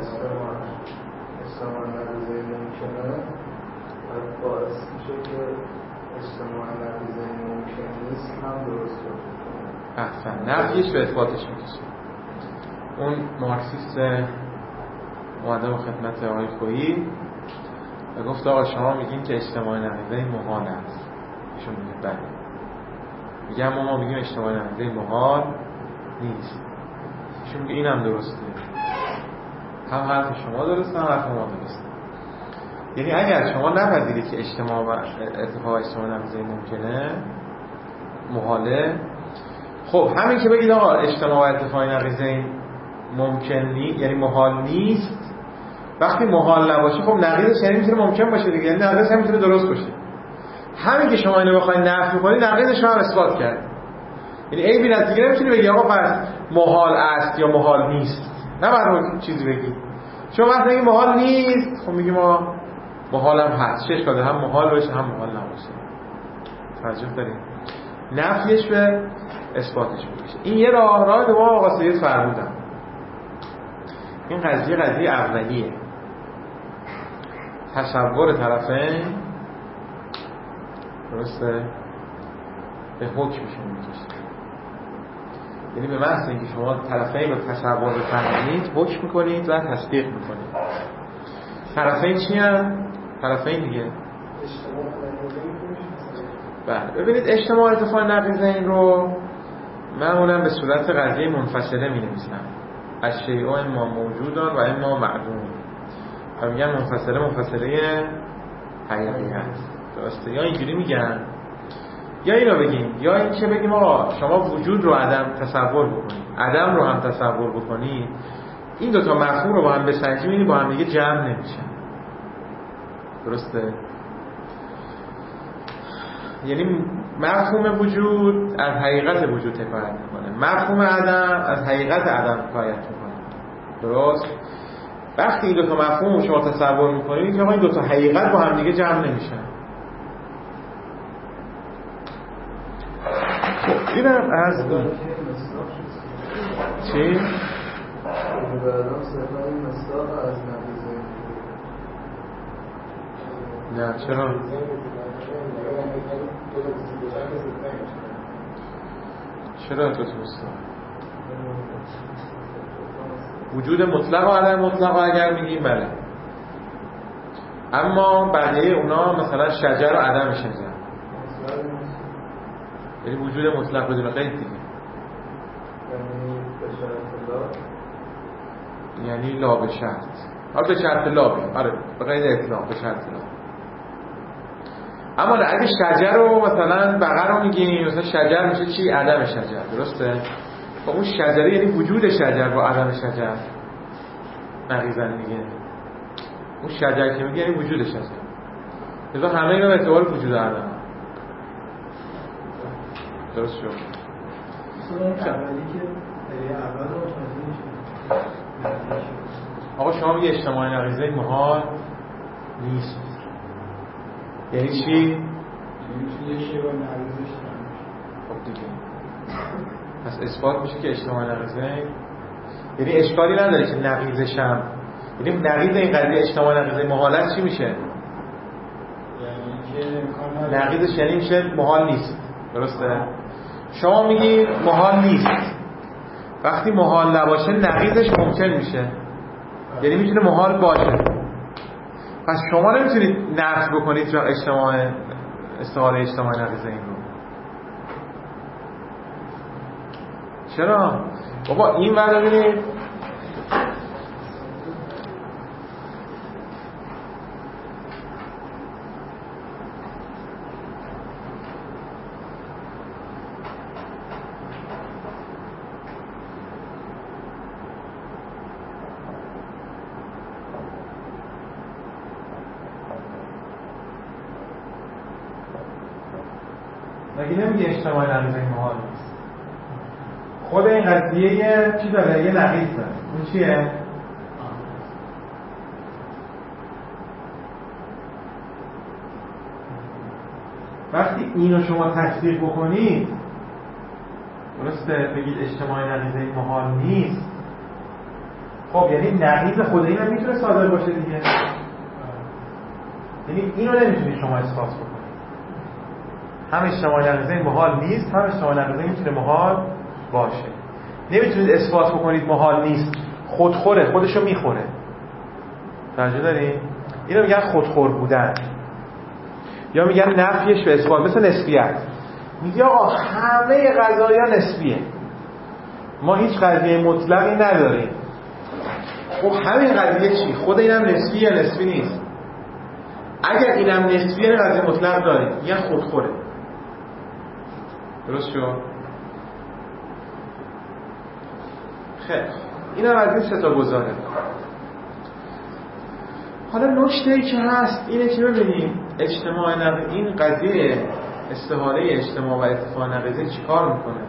اجتماع نقیضه ممکنه باعث میشه که اجتماع نقیضه ممکن نیست هم درست باشه. احسن. نفیش به اثباتش میکشه. اون مارکسیست اومده با خدمت آقای خویی و گفت آقا شما میگین که اجتماع نقیضه محال است. ایشون میگه بله. میگه اما ما میگیم اجتماع نقیضه محال نیست. ایشون میگه اینم درسته. هم حرف شما درسته هم حرف ما درسته. یعنی اگر شما نپذیرید که اجتماع و اتفاق اجتماع نقیضه ممکنه، محاله، خب همین که بگید آقا اجتماع و اتفاق نقیضه ممکن نیست، یعنی محال نیست، وقتی محال نباشه خب نقیضش یعنی میتونه ممکن باشه دیگه، یعنی نقیضش هم میتونه درست باشه. همین که شما اینو بخواید نفی کنید نقیضش رو هم اثبات کرد. یعنی عیبی نتیجه نمیتونی بگی آقا پس محال است یا محال نیست، نه برای چیزی بگی. شما وقتی میگی محال نیست، خب میگی ما محال هم هست، چه اشکاله، هم محال باشه هم محال نباشه. توجه دارید؟ نفیش به اثباتش میشه. این یه راه دوم آقا سید فرمودن. این قضیه اولیه، تصور طرفین درسته به حکمشون میکشه. یعنی به محض اینکه شما طرفین رو تصور بفهمید حکم میکنید و تصدیق میکنید. طرفین چی هم؟ طرفین دیگه بله. ببینید اجتماع اتفاق نقیضه این رو معمولا به صورت قضیه منفصله می نویسن. الشیء اما موجودان و اما معدوم، و میگن منفصله حقیقیت، درسته؟ یا اینجوری میگن یا اینو بگیم، یا این که بگیم آقا شما وجود رو عدم تصور بکنید، عدم رو هم تصور بکنید، این دوتا مفهوم رو با هم بسنجیم با هم دیگه جمع نمیشن، درسته؟ یعنی مفهوم وجود از حقیقت وجود حکایت میکنه، مفهوم عدم از حقیقت عدم حکایت میکنه، درست؟ وقتی این دوتا مفهوم شما تصور میکنید که این دوتا حقیقت با هم دیگه جمع نمیشن. خب اینم از چی؟ نه چرا؟ چرا تو وجود مطلق و عدم مطلق اگر میگیم بله، اما بقیه اونا مثلا شجر و عدم شجر، یعنی وجود مطلق بدون قید دیگه، یعنی لا به شرط، به شرط لا بیم، آره به قید اطلاق، به شرط لا. اما اگه شجر رو مثلا بقر رو میگیم، مثلا شجر میشه چی؟ عدم شجر، درسته؟ خب اون شجره یعنی وجود شجر با عدم شجر نقیضن دیگه. اون شجر که میگه یعنی وجود شجر، لذا همه اینا به اعتبار وجود عدم درست شد. آقا شما میگه اجتماع نقیضه محال نیست، یعنی چی؟ یه شی با نقیضش خب دیگه پس اثبات میشه که اجتماع نقیضه، یعنی اشکالی نداره که نقیضش هم، یعنی نقیض این قضیه اجتماع نقیضه محالت چی میشه؟ یعنی نقیضش یعنی میشه محال نیست، درسته؟ شما میگی محال نیست، وقتی محال نباشه نقیضش ممکن میشه، یعنی میتونه محال باشه. پس شما نمیتونید نفی بکنید استعاره اجتماع نقیضه این رو. چرا؟ بابا این ور ببینید مگه نمیگه اجتماع نقیضه محال نیست؟ خود این قضیه یه چی داره؟ یه نقیض داره. اون چیه؟ وقتی اینو شما تصدیق بکنید، درسته؟ بگید اجتماع نقیضه محال نیست، خب یعنی نقیض خود این هم میتونه صادر باشه دیگه. یعنی اینو نمیتونید شما اثبات بکنید. هم اجتماع نقیضه محال نیست، هم اجتماع نقیضه میتونه محال باشه. نمیتونید اثبات بکنید محال نیست، خودخوره، خودشو میخوره. توجه دارین؟ اینو میگن خودخور بودن، یا میگن نفیش به اثبات. مثل نسبیت، میگه آقا همه قضایا نسبیه، ما هیچ قضیه مطلقی نداریم. خب همین قضیه چی؟ خود اینم نسبیه یا نسبی نیست؟ اگر اینم نسبیه قضیه مطلق داریم، میگن خودخوره. درست شد؟ خیلی اینم از این سه تا گزاره. حالا نکته‌ای که هست اینه که ببینیم اجتماع نقیض، این قضیه استحاله اجتماع و اتفاق نقیضه چیکار میکنه؟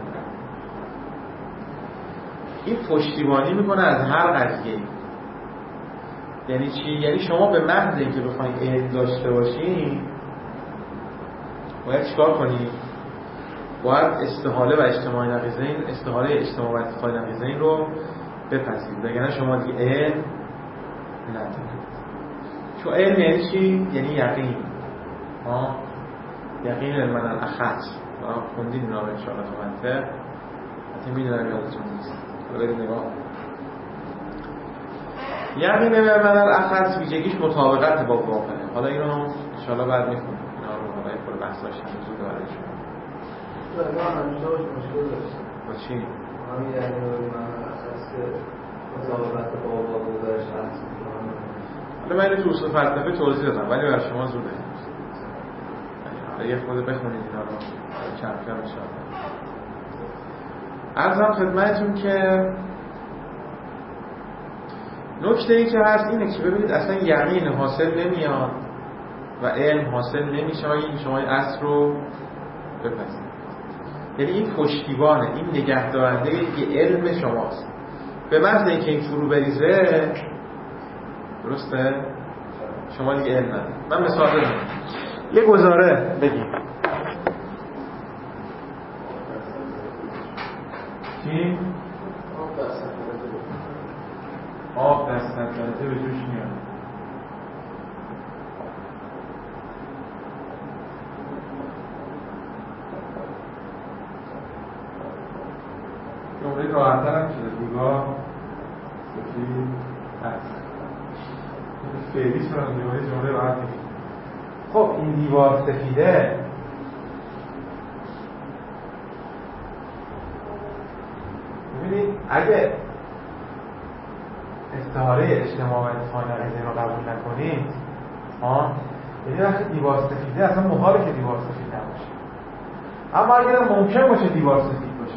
این پشتیبانی میکنه از هر قضیه. یعنی چی؟ یعنی شما به محض اینکه بخواید علم داشته باشین باید چیکار کنید؟ باید استحاله و اجتماع نقیضین، استحاله اجتماع و اتفاق نقیضین رو بپذیرید، وگرنه شما دیگه علم ندارید. چون علم یعنی چی؟ یعنی یقین. یقین من الاخص خوندین اینا رو انشاءالله تو منطق، حتی میدونم یادتون نیست، برید نگاه. یقین من الاخص ویژگیش مطابقت با واقعه. حالا اینو انشاءالله بعد میخونیم، اینا رو برای کل بحثاش زود برای شما. من همیشه مشکل داشتم با چی؟ همین یعنی من الاخص که مطابقت با واقع داشت هست. حالا من اینو تو اصول فلسفه توضیح دادم ولی برای شما زوده. یه خود بخونید اینا رو چند کم انشاءالله. عرضم خدمتتون که نکته‌ای که هست اینه که ببینید اصلا یقین حاصل نمیاد و علم حاصل نمیشه اگه شما این اصل رو بپذیرید. یعنی این پشتیبانه، این نگهدارنده یه علم شماست. به محض اینکه این فرو بریزه، درسته؟ شما دیگه علم ندارید. من مثال بزنم، یه گزاره بگیم. چی؟ آب در سطلته به جوش میاد. جمعه راحتر هم شده، دیگاه سفید هست. فعلی شدن جمعه راحت میشه. خب این دیوار سفیده ببینید اگه استحاله اجتماع و اتفاق نقیضین رو قبول نکنید یعنی وقتی دیوار سفیده اصلا محاله که دیوار سفید نباشه. اما اگر ممکن باشه دیوار سفید باشه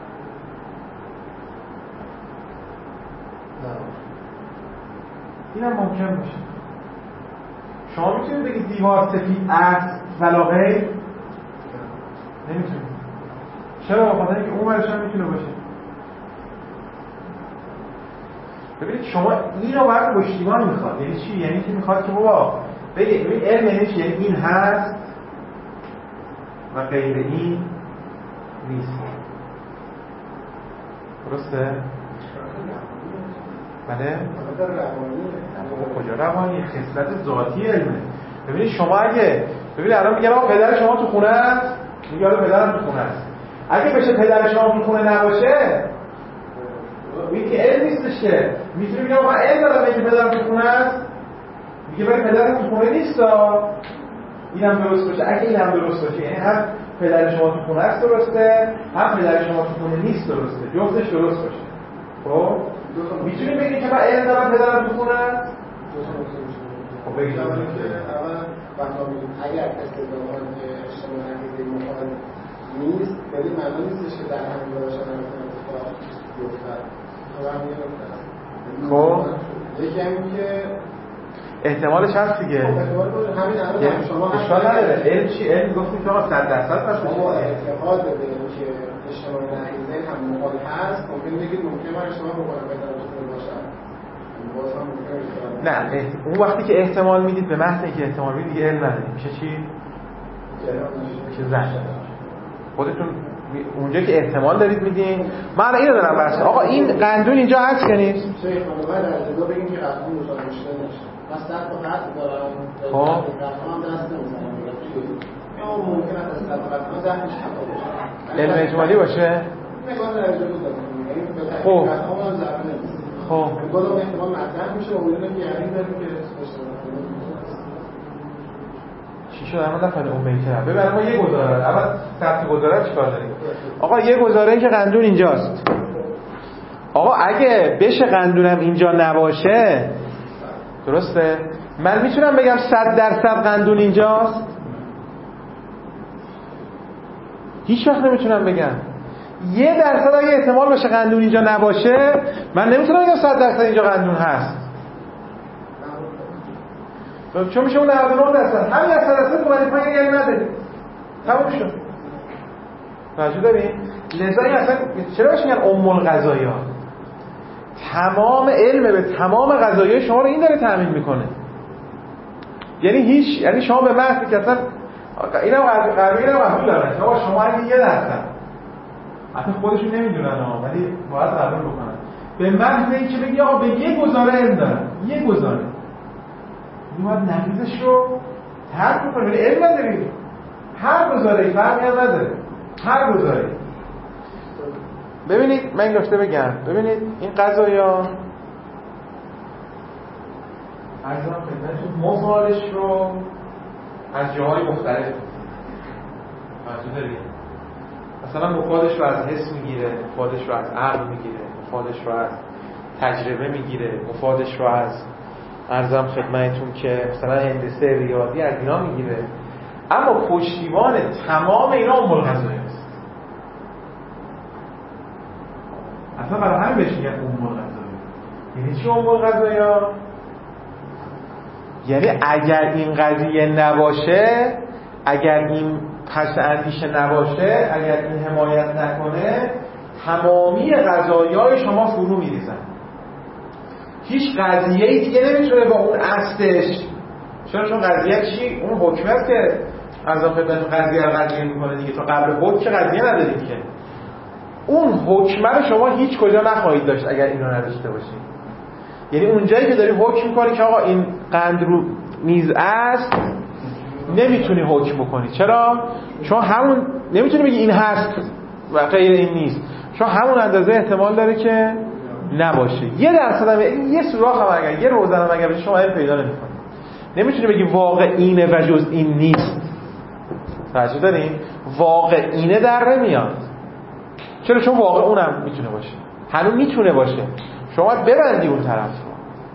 اینم ممکن باشه. شما میتونید بگید دیوار سفید است ولا غیر؟ نمیتونید. چرا؟ بخاطر اینکه اون ورش هم میتونه باشه. ببینید شما این رو باید پشتیبان میخواد. یعنی چی؟ یعنی که میخواد که بابا بگید ببین علم یعنی چی؟ یعنی این هست و غیر این نیست. درسته؟ بله؟ کجا روانی؟ خصلت ذاتی علمه. ببینید شما اگه ببینید الان میگن آقا پدر شما تو خونه است، میگه آره پدرم تو خونه است. اگه بشه پدر شما تو خونه نباشه این که علم نیستش که. میتونی بگم آقا علم دارم که پدرم تو خونه است، میگه ولی پدرم تو خونه نیستا. اینم درست باشه. اگه اینم درست باشه یعنی هم پدر شما تو خونه است درسته، هم پدر شما تو خونه نیست درسته، جفتش درست باشه. خب میتونی بگی که من علم دارم پدرم تو خونه است؟ خب بگید اول وقتی اگر استدلال که اجتماع نقیضه مخالف نیست ولی معنی نیستش که در همین داشتن اتفاق بیفتد. خب یکی همین که احتمالش هست دیگه. همین الان شما اشکال نداره. علم چی؟ علم گفتیم که آقا 100% باشه. شما اعتقاد به اینکه اجتماع نقیضه هم مخالف هست، ممکن بگید ممکن من اشتباه بکنم بدون باشم. نه اون وقتی که احتمال میدید به محض اینکه احتمال میدید دیگه علم ندارید. میشه چی؟ میشه زن. خودتون اونجا که احتمال دارید میدین. من اینو دارم بحث. آقا این قندون اینجا هست که نیست؟ شیخ خانوما در ابتدا بگیم که قندون مشکل نشه. پس در تا حد دارم. خب قندون دست نمیزنم. یا ممکن است از قندون ذهنش خطا باشه. علم اجمالی باشه؟ نگاه در ابتدا دارم. یعنی به خب اما ضرر نمیشه. خب باز اون احتمال مطرح میشه و اون یعنی داره که چی شد؟ الان نفهمیدم اون میتونه. ببین ما یه گزاره. اول ثبت گزاره چیکار داریم؟ آقا یه گزاره این که قندون اینجاست. آقا اگه بشه قندونم اینجا نباشه، درسته؟ من میتونم بگم 100% قندون اینجاست؟ هیچ وقت نمیتونم بگم. 1% اگه احتمال بشه قندون اینجا نباشه، من نمیتونم بگم 100% اینجا قندون هست. چون میشه اون 99%. همین 100% اومدی پایین یعنی نداری. تموم شد. توجه دارین؟ لذا این اصلا چرا بهش میگن ام القضایا؟ تمام علم به تمام قضایای شما رو این داره تامین میکنه. یعنی شما به محض که اصلا اینم قبول دارن. شما اگه 1%، حتی خودشون نمیدونن ولی باید قبول بکنن. به محض اینکه بگی آقا به یه گزاره علم دارن، یه گزاره، این باید نقیضش رو ترک بکنه. ولی علم ندارید. هر گزاره‌ای فرقی نداره. هر گزاره‌ای. ببینید من این نکته بگم. ببینید این قضایا ارزم خدمتتون مفادش رو از جاهای مختلف توجه دارید. مثلا مفادش رو از حس میگیره، مفادش رو از عقل میگیره، مفادش رو از تجربه میگیره، مفادش رو از ارزم خدمتتون که مثلا هندسه ریاضی از اینا میگیره. اما پشتیبان تمام اینا ام القضایا است. اصلا برای همین بهش میگن ام القضایا. یعنی چی ام القضایا؟ یعنی اگر این قضیه نباشه، اگر این پس اندیشه نباشه، اگر این حمایت نکنه، تمامی قضایای شما فرو میریزن. هیچ قضیه‌ای دیگه نمیتونه با اون اصلش، چون قضیه چی؟ اون حکمه است که از خدمتتون قضیه میکنه دیگه. تا قبل حکم قضیه ندارید که. اون حکمه رو شما هیچ کجا نخواهید داشت اگر اینو نداشته باشید. یعنی اونجایی که داری حکم میکنی که آقا این قند رو میز است، نمیتونی حکم بکنی. چرا؟ چون همون نمیتونی بگی این هست و غیر این نیست، چون همون اندازه احتمال داره که نباشه. 1% هم یه سوراخ هم اگر یه روزن هم اگر شما پیدا نمی‌کنی، نمیتونی بگی واقع اینه و جز این نیست. توجه دارین؟ واقع اینه در نمیاد. چرا؟ چون واقع اونم میتونه باشه. هنوز میتونه باشه. شما ببندی اون طرف رو.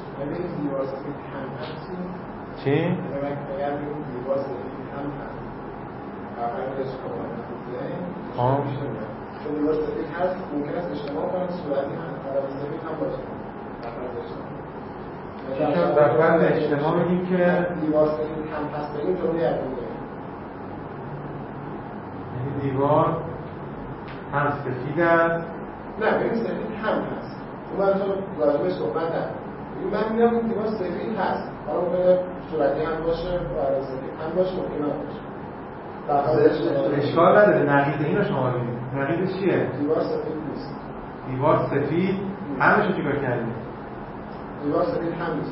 چی؟ چون دیوار سفید هست ممکن است اشتباه کنم صورتی هم عدد سفید هم باشه. در فرض اجتماع میگیم که دیوار سفید هم هست بگیم جمله یقین داریم. یعنی دیوار هم سفید هست. نه بگیم سفید هم هست. اون من تو راجبه صحبت هم من میگم دیوار سفید هست. حالا ممکنه صورتی هم باشه و عدد سفید هم باشه ممکن هم باشه. اشکال نداره. نقیض اینو شما ببینید. نقیض چیه؟ دیوار سفید نیست. دیوار سفید همشو چیکار کردیم؟ دیوار سفید هم نیست.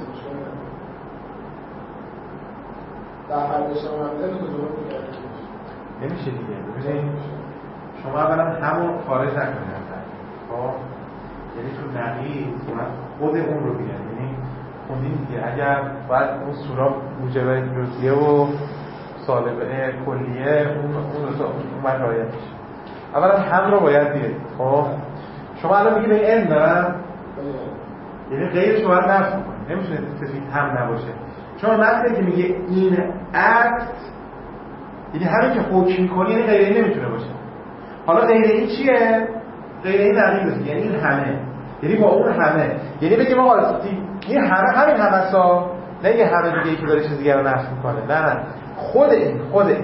در هر داشتم همه دو جمله میگردیم. نمیشه دیگه. ببینید شما اولا همون خارج نکنید. خب یعنی تو نقیض خود اون رو بگید. یعنی خوندین دیگه اگر باید اون سوراخ موجب جزئیه و سالبه کلیه اون رعایت میشه. اولا هم رو باید دید. خب شما الان میگید این علم دارم، یعنی غیرش رو باید نفی کنید. نمیتونه سفید هم نباشه. چون مثلا که میگه این عکس، یعنی همین که حکم میکنی یعنی غیر این نمیتونه باشه. حالا غیر این چیه؟ غیر این نقیضه. یعنی این همه، یعنی با اون همه. یعنی بگیم آقا این همه همین همسا، نه یه همه دیگه ای که داره چیز دیگه رو نفی میکنه. نه خود این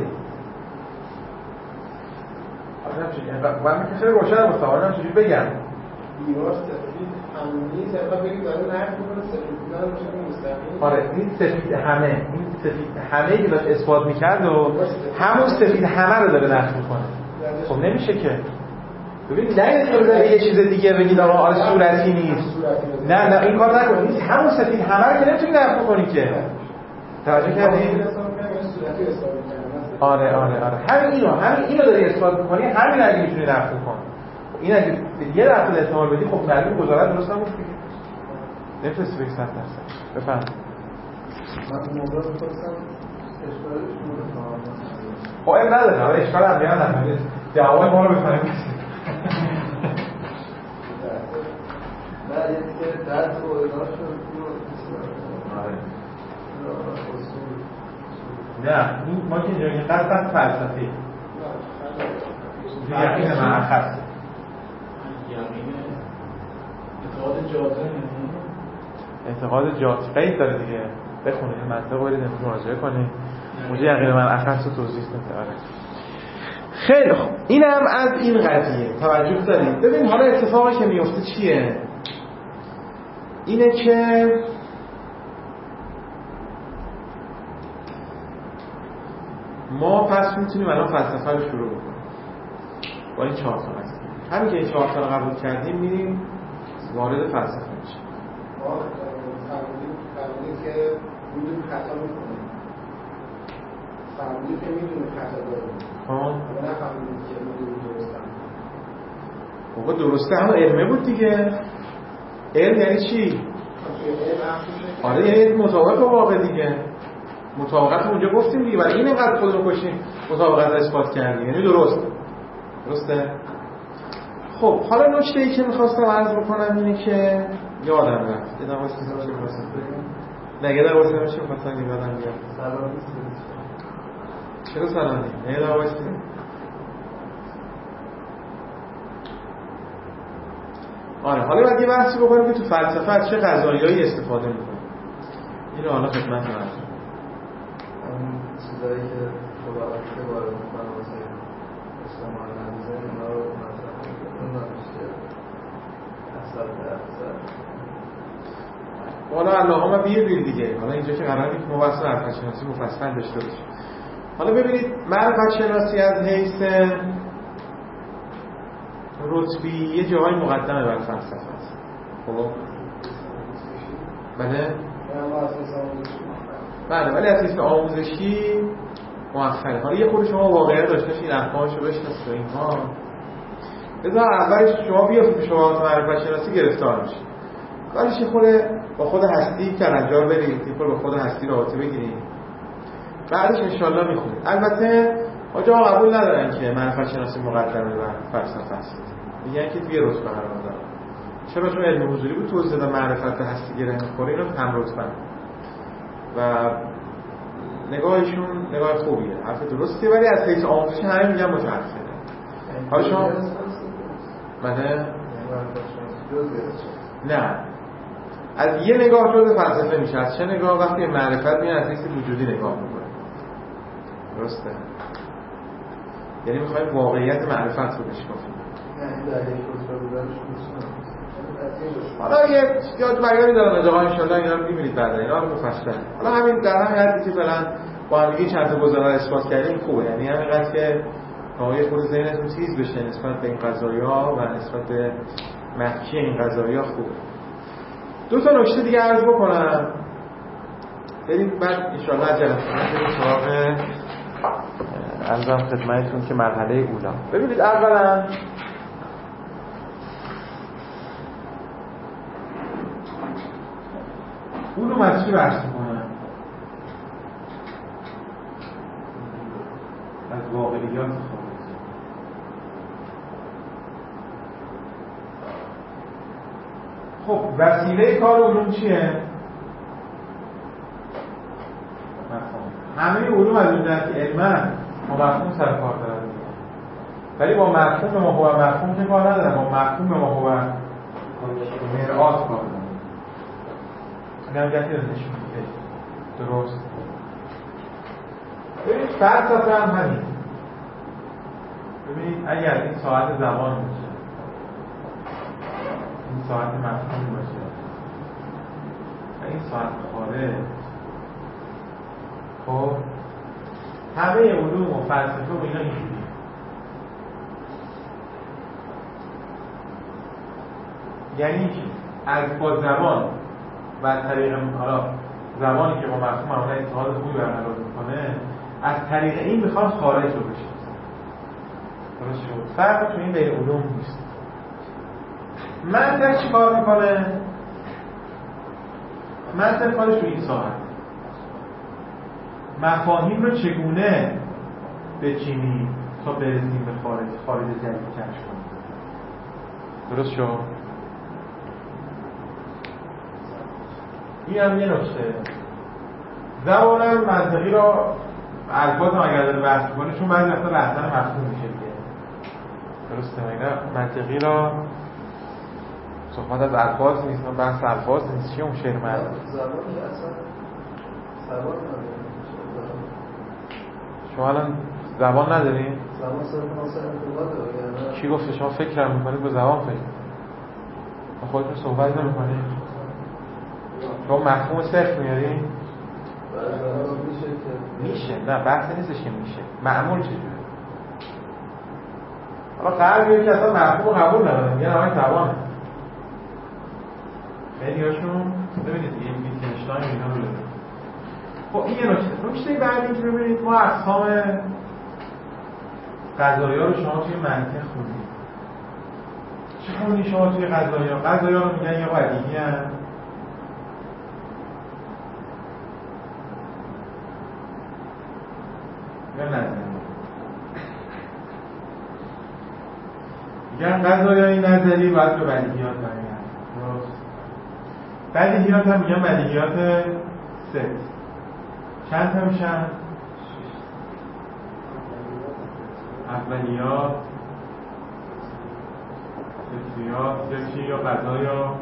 من که خیلی روشنم مستقالا چجوری بگم دیوار سفید هم نیست. اگه بگیم داره نفی میکنه سفید بودن رو چون مستقیم. آره این سفید همه، این سفید همه که داشت اثبات میکرد و همون سفید همه رو داره نفی میکنه. خب نمیشه که. ببین نه یه چیز دیگه بگید آقا آره صورتی نیست. نه این کار نکنید. همون سفید همه رو که نمیتونی نفی کنی که. توجه کردید؟ آره همین اینو داری اثبات می‌کنی، همین اگه می‌تونی نفی کنی. این اگه یه درصد احتمال بدی خب معلومه گزارش درست نبود دیگه. نمی‌تونستی بگی 100%. بفهم. من موضوع خواستم اشکالش مورد خب این نداره، اشکال هم نداره. جواب ما رو بفهمید. نه یه دیگه درس و اینا شد نه ما که اینجا این قصد فلسفی یقین معخص یقین اعتقاد جازم اعتقاد جازم قید داره دیگه بخونید این منطق رو برید امروز مراجعه کنید اونجا یقین معخص رو توضیح میده. خیلی خوب اینم از این قضیه توجه دارید. ببین حالا اتفاقی که میفته چیه؟ اینه که ما پس میتونیم الان فلسفه رو شروع بکنیم با این 4 تا قضیه. همین که این 4 تا رو قبول کردیم میریم وارد فلسفه میشیم. ما فرمودیم که میدونیم خطا میکنیم، فرمودیم که میدونیم خطا داریم، اما نفهمیدیم که میدونیم درسته. بابا درسته همه علمه بود دیگه. علم یعنی چی؟ آره یعنی مطابقت با واقع دیگه. مطابقت اونجا گفتیم دیگه، برای این اینقدر خودمون کشیم مطابقت رو اثبات کردیم، یعنی درسته. خب حالا نکته‌ای که می‌خواستم عرض بکنم اینه که یادم رفت. یه دقیقه واسه چی می‌خواستم بگم؟ نه یه دقیقه واسه چی می‌خواستم یادم بیاد. سلام. چرا سلامی؟ یه دقیقه واسه آره حالا باید یه بحثی بکنیم که تو فلسفه از چه قضایایی استفاده می‌کنیم. اینو حالا خدمت من اون چیزایی که شباهت که وارد می‌کنن واسه استعمال نمی‌زنه اینا رو مثلا نمیشه اصلا حالا اللهم بیل دیگه. حالا اینجا که قراره که ما بحث معرفت شناسی مفصل داشته باشیم. حالا ببینید معرفت شناسی از حیث رتبی یه جاهای مقدمه بر فلسفه است. خب بله ولی از حیث آموزشی مؤخره. حالا یه خود شما واقعا داشته باشید احکامشو بشناسید و اینها. بذار اولش شما بیافتید به شبهات معرفت شناسی گرفتار میشید. ولیش یه خود با خود هستی کلنجار برید، یه خود با خود هستی رابطه بگیرید. بعدش انشالله میخونید. البته آجا قبول ندارن که معرفت شناسی مقدمه بر فلسفه است. میگن که توی رتبه قرار داره. چرا؟ چون علم حضوری بود توضیح دادن معرفت هستی گره می‌خوره اینا هم رتبه. و نگاهشون نگاه خوبیه. حرف درستیه ولی از حیث آموزش همه میگن متأخره. حالا شما نه از یه نگاه جزء فلسفه میشه. از چه نگاه؟ وقتی معرفت میاد از حیث وجودی نگاه میکنه. درسته؟ یعنی میخوایم واقعیت معرفت رو بشناسیم. حالا یه یاد بیانی دارم از آقا انشالله اینا رو میبینید بعدا اینا رو مفصل. حالا همین در همین حدی که فعلا با هم دیگه چند تا گزاره اثبات کردیم خوبه. یعنی همینقدر که آقای خود ذهنتون تیز بشه نسبت به این قضایا و نسبت به محکی این قضایا خوبه. دو تا نکته دیگه عرض بکنم بریم بعد انشالله از جلسه بریم سراغ عرضم خدمتتون که مرحله اولا. ببینید اولا علوم از چی بحث می‌کنن؟ از واقعیات خارجی. خب وسیله کار علوم چیه؟ همه علوم از اون جهت که علماً با مفهوم سر کار دارن ولی با مفهوم ما هو مفهوم که کار ندارن، با مفهوم ما هو مرآت کار دارن. این هم جهتی رو نشون میده. درست. ببینید فلسفه هم همین. ببینید اگر این ساعت زمان باشه، این ساعت مفهوم باشه و این ساعت خارج، خب همه علوم و فلسفه و اینا اینجوریه. یعنی که از با زمان و از طریق حالا زمانی که با مفهوم معمولا اتحاد خوبی برقرار میکنه از طریق این میخواد خارج رو بشناسه. درست شد؟ فرق تو این بین علوم نیست. منطق چی کار میکنه؟ منطق کارش تو این ساعت مفاهیم رو چگونه بچینی تا برسیم به خارج جدید کشف کنیم. درست شد؟ این هم یه نکته. زبان منطقی را الفاظ هم اگر داره بحث کنه، چون بعضی وقتا لحظن مفهوم میشه دیگه. درسته؟ منطقی را صحبت از الفاظ نیست، من بحث الفاظ نیست. چیه اون شعر من؟ زبانی اصلا زبان نداریم. شما الان زبان ندارین؟ زبان صرف ناصر انتقاده. کی گفته شما فکر میکنید با زبان فکر؟ با خودتون صحبت نمیکنید؟ شما مفهوم صرف میارین؟ میشه. نه بحث نیستش که میشه. معمول چجوره؟ حالا غربیه که اصلا مفهوم قبول ندارن، میگن همه زبانه. خیلی هاشون ببینید دیگه ویتگنشتاین اینا رو داره. خب این یه نکته بعدی که ببینید ما اقسام قضایا رو شما توی منطق خوندید. چی خوندید شما توی قضایا؟ قضایا رو میگن یا بدیهی هستن یا نظری. میگن قضایای نظری باید به بدیهیات برگردن. درست. بدیهیات هم میگن بدیهیات ست. چند تا میشن؟ اولیات، فطریات، فطری یا قضایا،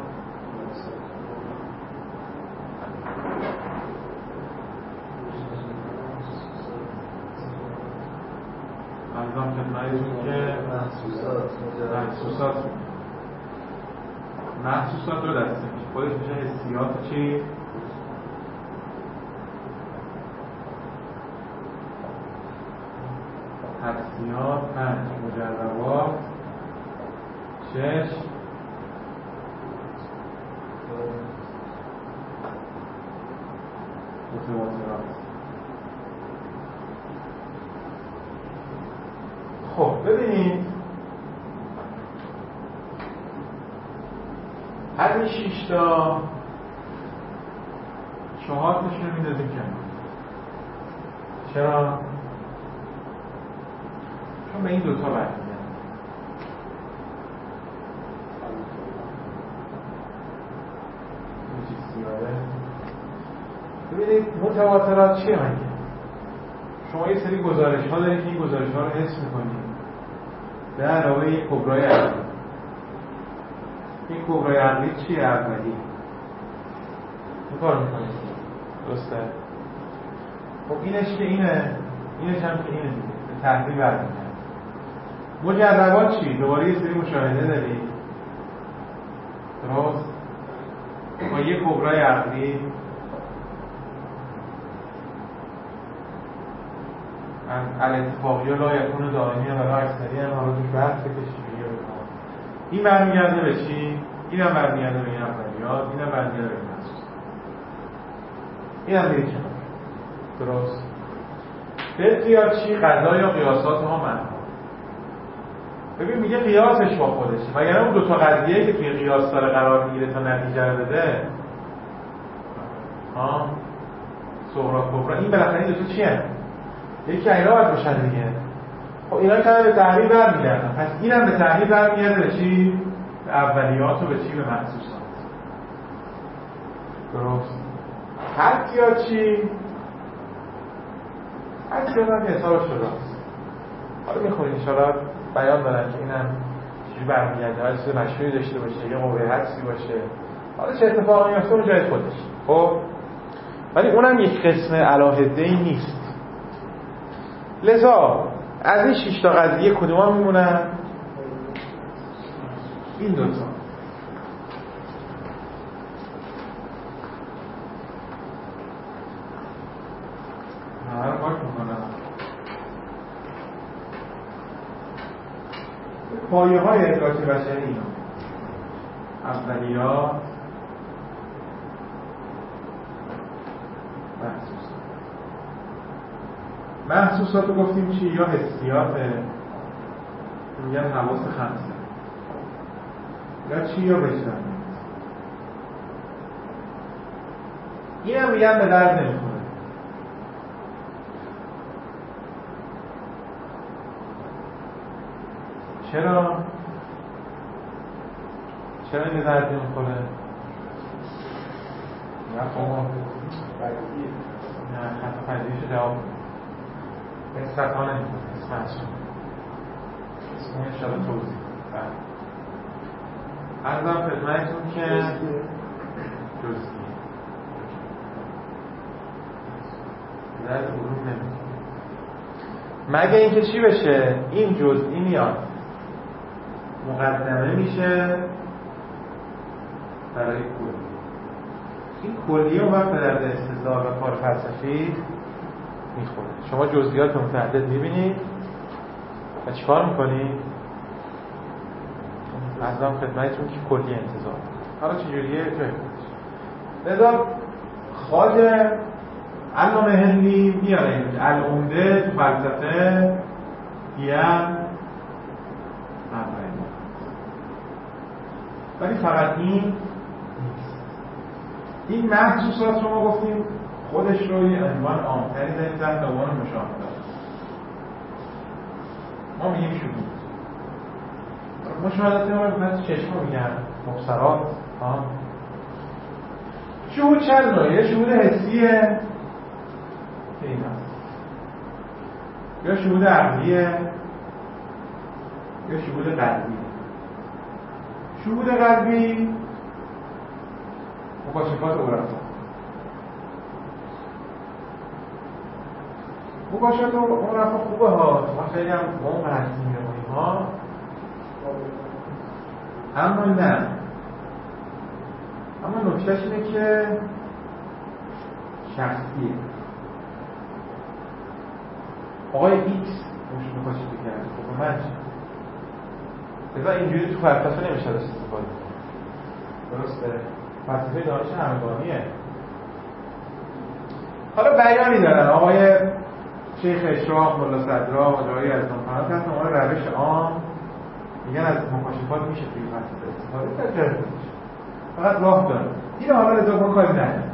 ارزم خدمتتون که محسوسات دو دسته میشه. خودش میشه حسیات و چی؟ حسیات، 5 مجربات، 6 متواترات. خب ببینید همین 6 تا 4 تاشون رو میندازیم کنار. چرا؟ چون به این دوتا برمیگردن. این چیز زیاده. ببینید متواترات چیه مگه؟ شما یه سری گزارش ها دارید که این گزارش ها رو حس میکنید به علاوه یک کبرای عقلی. این کبرای عقلی چیه اولی؟ این کار میکنید درسته؟ خب اینش که اینه، اینش هم که اینه دیگه، به تحلیل برمیگرده. مجربات چی؟ دوباره یه سری مشاهده دارید درست؟ با یک کبرای عقلی الاتفاقی و لا یکون دائمی و لا اکثری هم حالا توش بحث کشیدگی بکنم. این برمیگرده به چی؟ این هم برمیگرده به این اولیات، این هم برمیگرده به این محسوس. این هم میره کنار. درست؟ فطریات چی؟ قضا یا قیاسات ها منها. ببین میگه قیاسش با خودشه، مگر اون دوتا قضیه‌ای که توی قیاس داره قرار میگیره تا نتیجه رو بده صغرا کبرا، این بالاخره این دوتا چیه؟ یکی اینا باید باشن دیگه. خب اینا که به تحلیل برمیگردن، پس اینم به تحلیل برمیگرده به چی؟ به اولیات و به چی؟ به محسوسات. درست. حدیات چی؟ حدیات هم حساب شده است. حالا میخونید انشاءالله بیان دارن که اینم چیزی برمیگرده، حالا چیز مشهوری داشته باشه، یه قوه حدسی باشه، حالا چه اتفاقی میفته اون جای خودش. خب ولی اونم یک قسم علاهده‌ای نیست. لذا از این 6 تا قضیه کدوما میمونن؟ این دوتا. همه رو پاک میکنم. پایه های ادراک بشری اینا. اولیات، محسوسات رو گفتیم چی؟ یا حسیاته میگن حواس خمسه، یا چی یا وجدان. این هم میگن به درد نمیخوره. چرا این به درد نمیخوره؟ نه خطا پذیرش جواب اسم خطا نمیخوره، اسم هست اسم انشاءالله توضیح. عرضم خدمتتون که جزئی درد علوم نمیخوره مگه اینکه چی بشه؟ این جزئی میاد مقدمه میشه برای کلی. این کلی اون وقت به درد استدلال و کار فلسفی میخوره. شما جزئیات متعدد میبینید و چیکار میکنید؟ عرضم خدمتتون که کلی انتظار. حالا چجوریه؟ لذا خواجه علامه هندی میاره العمده تو فلسفه دیگر ولی فقط این نیست. این محسوسات رو ما گفتیم خودش رو یه عنوان عام‌تری داریم تحت عنوان مشاهده. ما میگیم شهود. مشاهدات ما مثل چشم میگن مبصرات. شهود چند نوعه؟ یه شهود حسیه که این هست، یا شهود عقلیه، یا شهود قلبیه. شهود قلبی مکاشفات عرفا. مکاشفات عرفا خوبه ها، خیلی هم با اون قلبی میرونی ها، اما نه. اما نکتهش اینه که شخصیه. آقای ایکس مکاشفه کرده، خب من لذا اینجوری تو فلسفه نمیشه ازش استفاده کنه. درسته؟ فلسفه دانش همگانیه. حالا بیانی دارن آقای شیخ اشراق، ملا صدرا و جایی از اون که اصلا روش عام میگن از مکاشفات میشه توی فلسفه استفاده کرد. فقط راه داره. این حالا لذا با کاری نداره.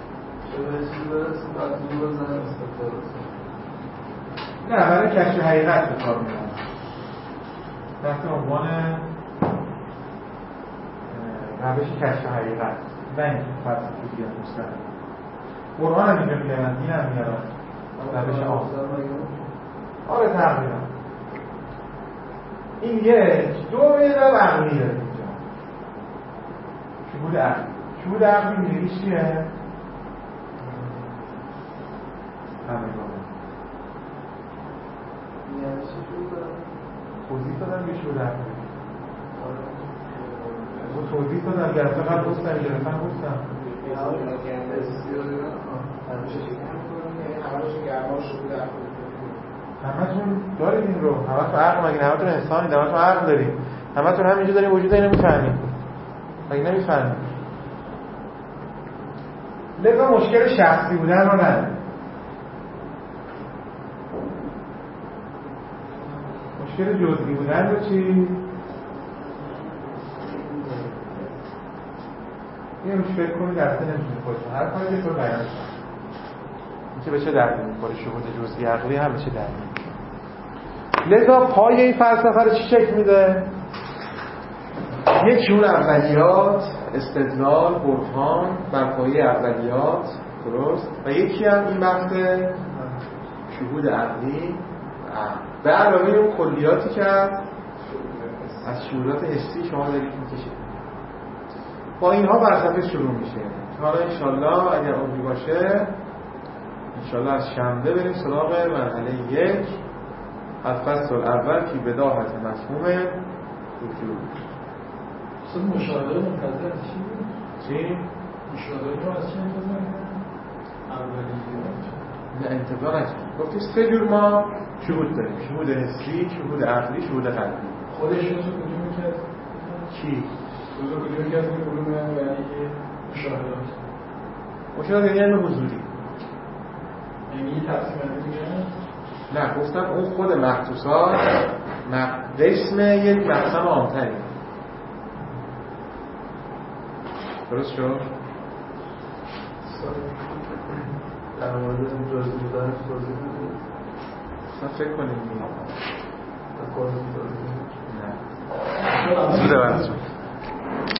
نه برای کشف حقیقت به کار میبرن. تحت عنوان روش کشف حقیقت، نه این فلسفه دیگر مستقل. قرآن هم اینجا میگن، دین هم میگن روش آن. آره تقریبا این یک دو یه در عقلی داره اینجا. شهود عقلی. شهود عقلی میگه چیه؟ همگانه. توضیح دادم یه شهود عقلی. توضیح دادم گرفته قبل گفتم گرفتم گفتم همتون دارید این رو، همتون عقل مگه همتون انسانید، همتون عقل دارید، همتون همینجا داریم وجود اینو میفهمید مگه نمیفهمید؟ لذا مشکل شخصی بودن رو ندارید. مشکل جزئی بودن رو چی؟ یه روش فکر کنید درسته نمیتونید خودتون هر کاری که تو بیان شد این که به چه دردی میخوره شهود جزئی عقلی هم به چه دردی میخوره. لذا پای این فلسفه رو چی شکل میده؟ یک شهود اولیات، استدلال، برهان بر پایه اولیات، درست؟ و یکی هم این بحث شهود عقلی به علاوه اون کلیاتی که از شهودات حسی شما دارید میکشید. با اینها فلسفه شروع میشه. حالا انشالله اگر عمری باشه انشالله از شنبه بریم سراغ مرحله یک الفصل الاول که بداهت مفهوم وجود. اصلا مشاهده منتظر از چی بود؟ چی؟ مشاهده رو از چی منتظر؟ نه انتظار نکنید. گفتیم سه جور ما شهود داریم: شهود حسی، شهود عقلی، شهود قلبی. خودش رو کجا میکرد؟ چی؟ کجا میکرد این علوم یعنی مشاهدات؟ مشاهده یعنی حضوری. یعنی تقسیم بندی میکنه؟ نه گفتم اون خود محسوسات قسم یک مقسم عامتری. درست شد؟ در مورد جزئی بودنش توضیح بدید. اصلا فکر کنیم نه زوده براتون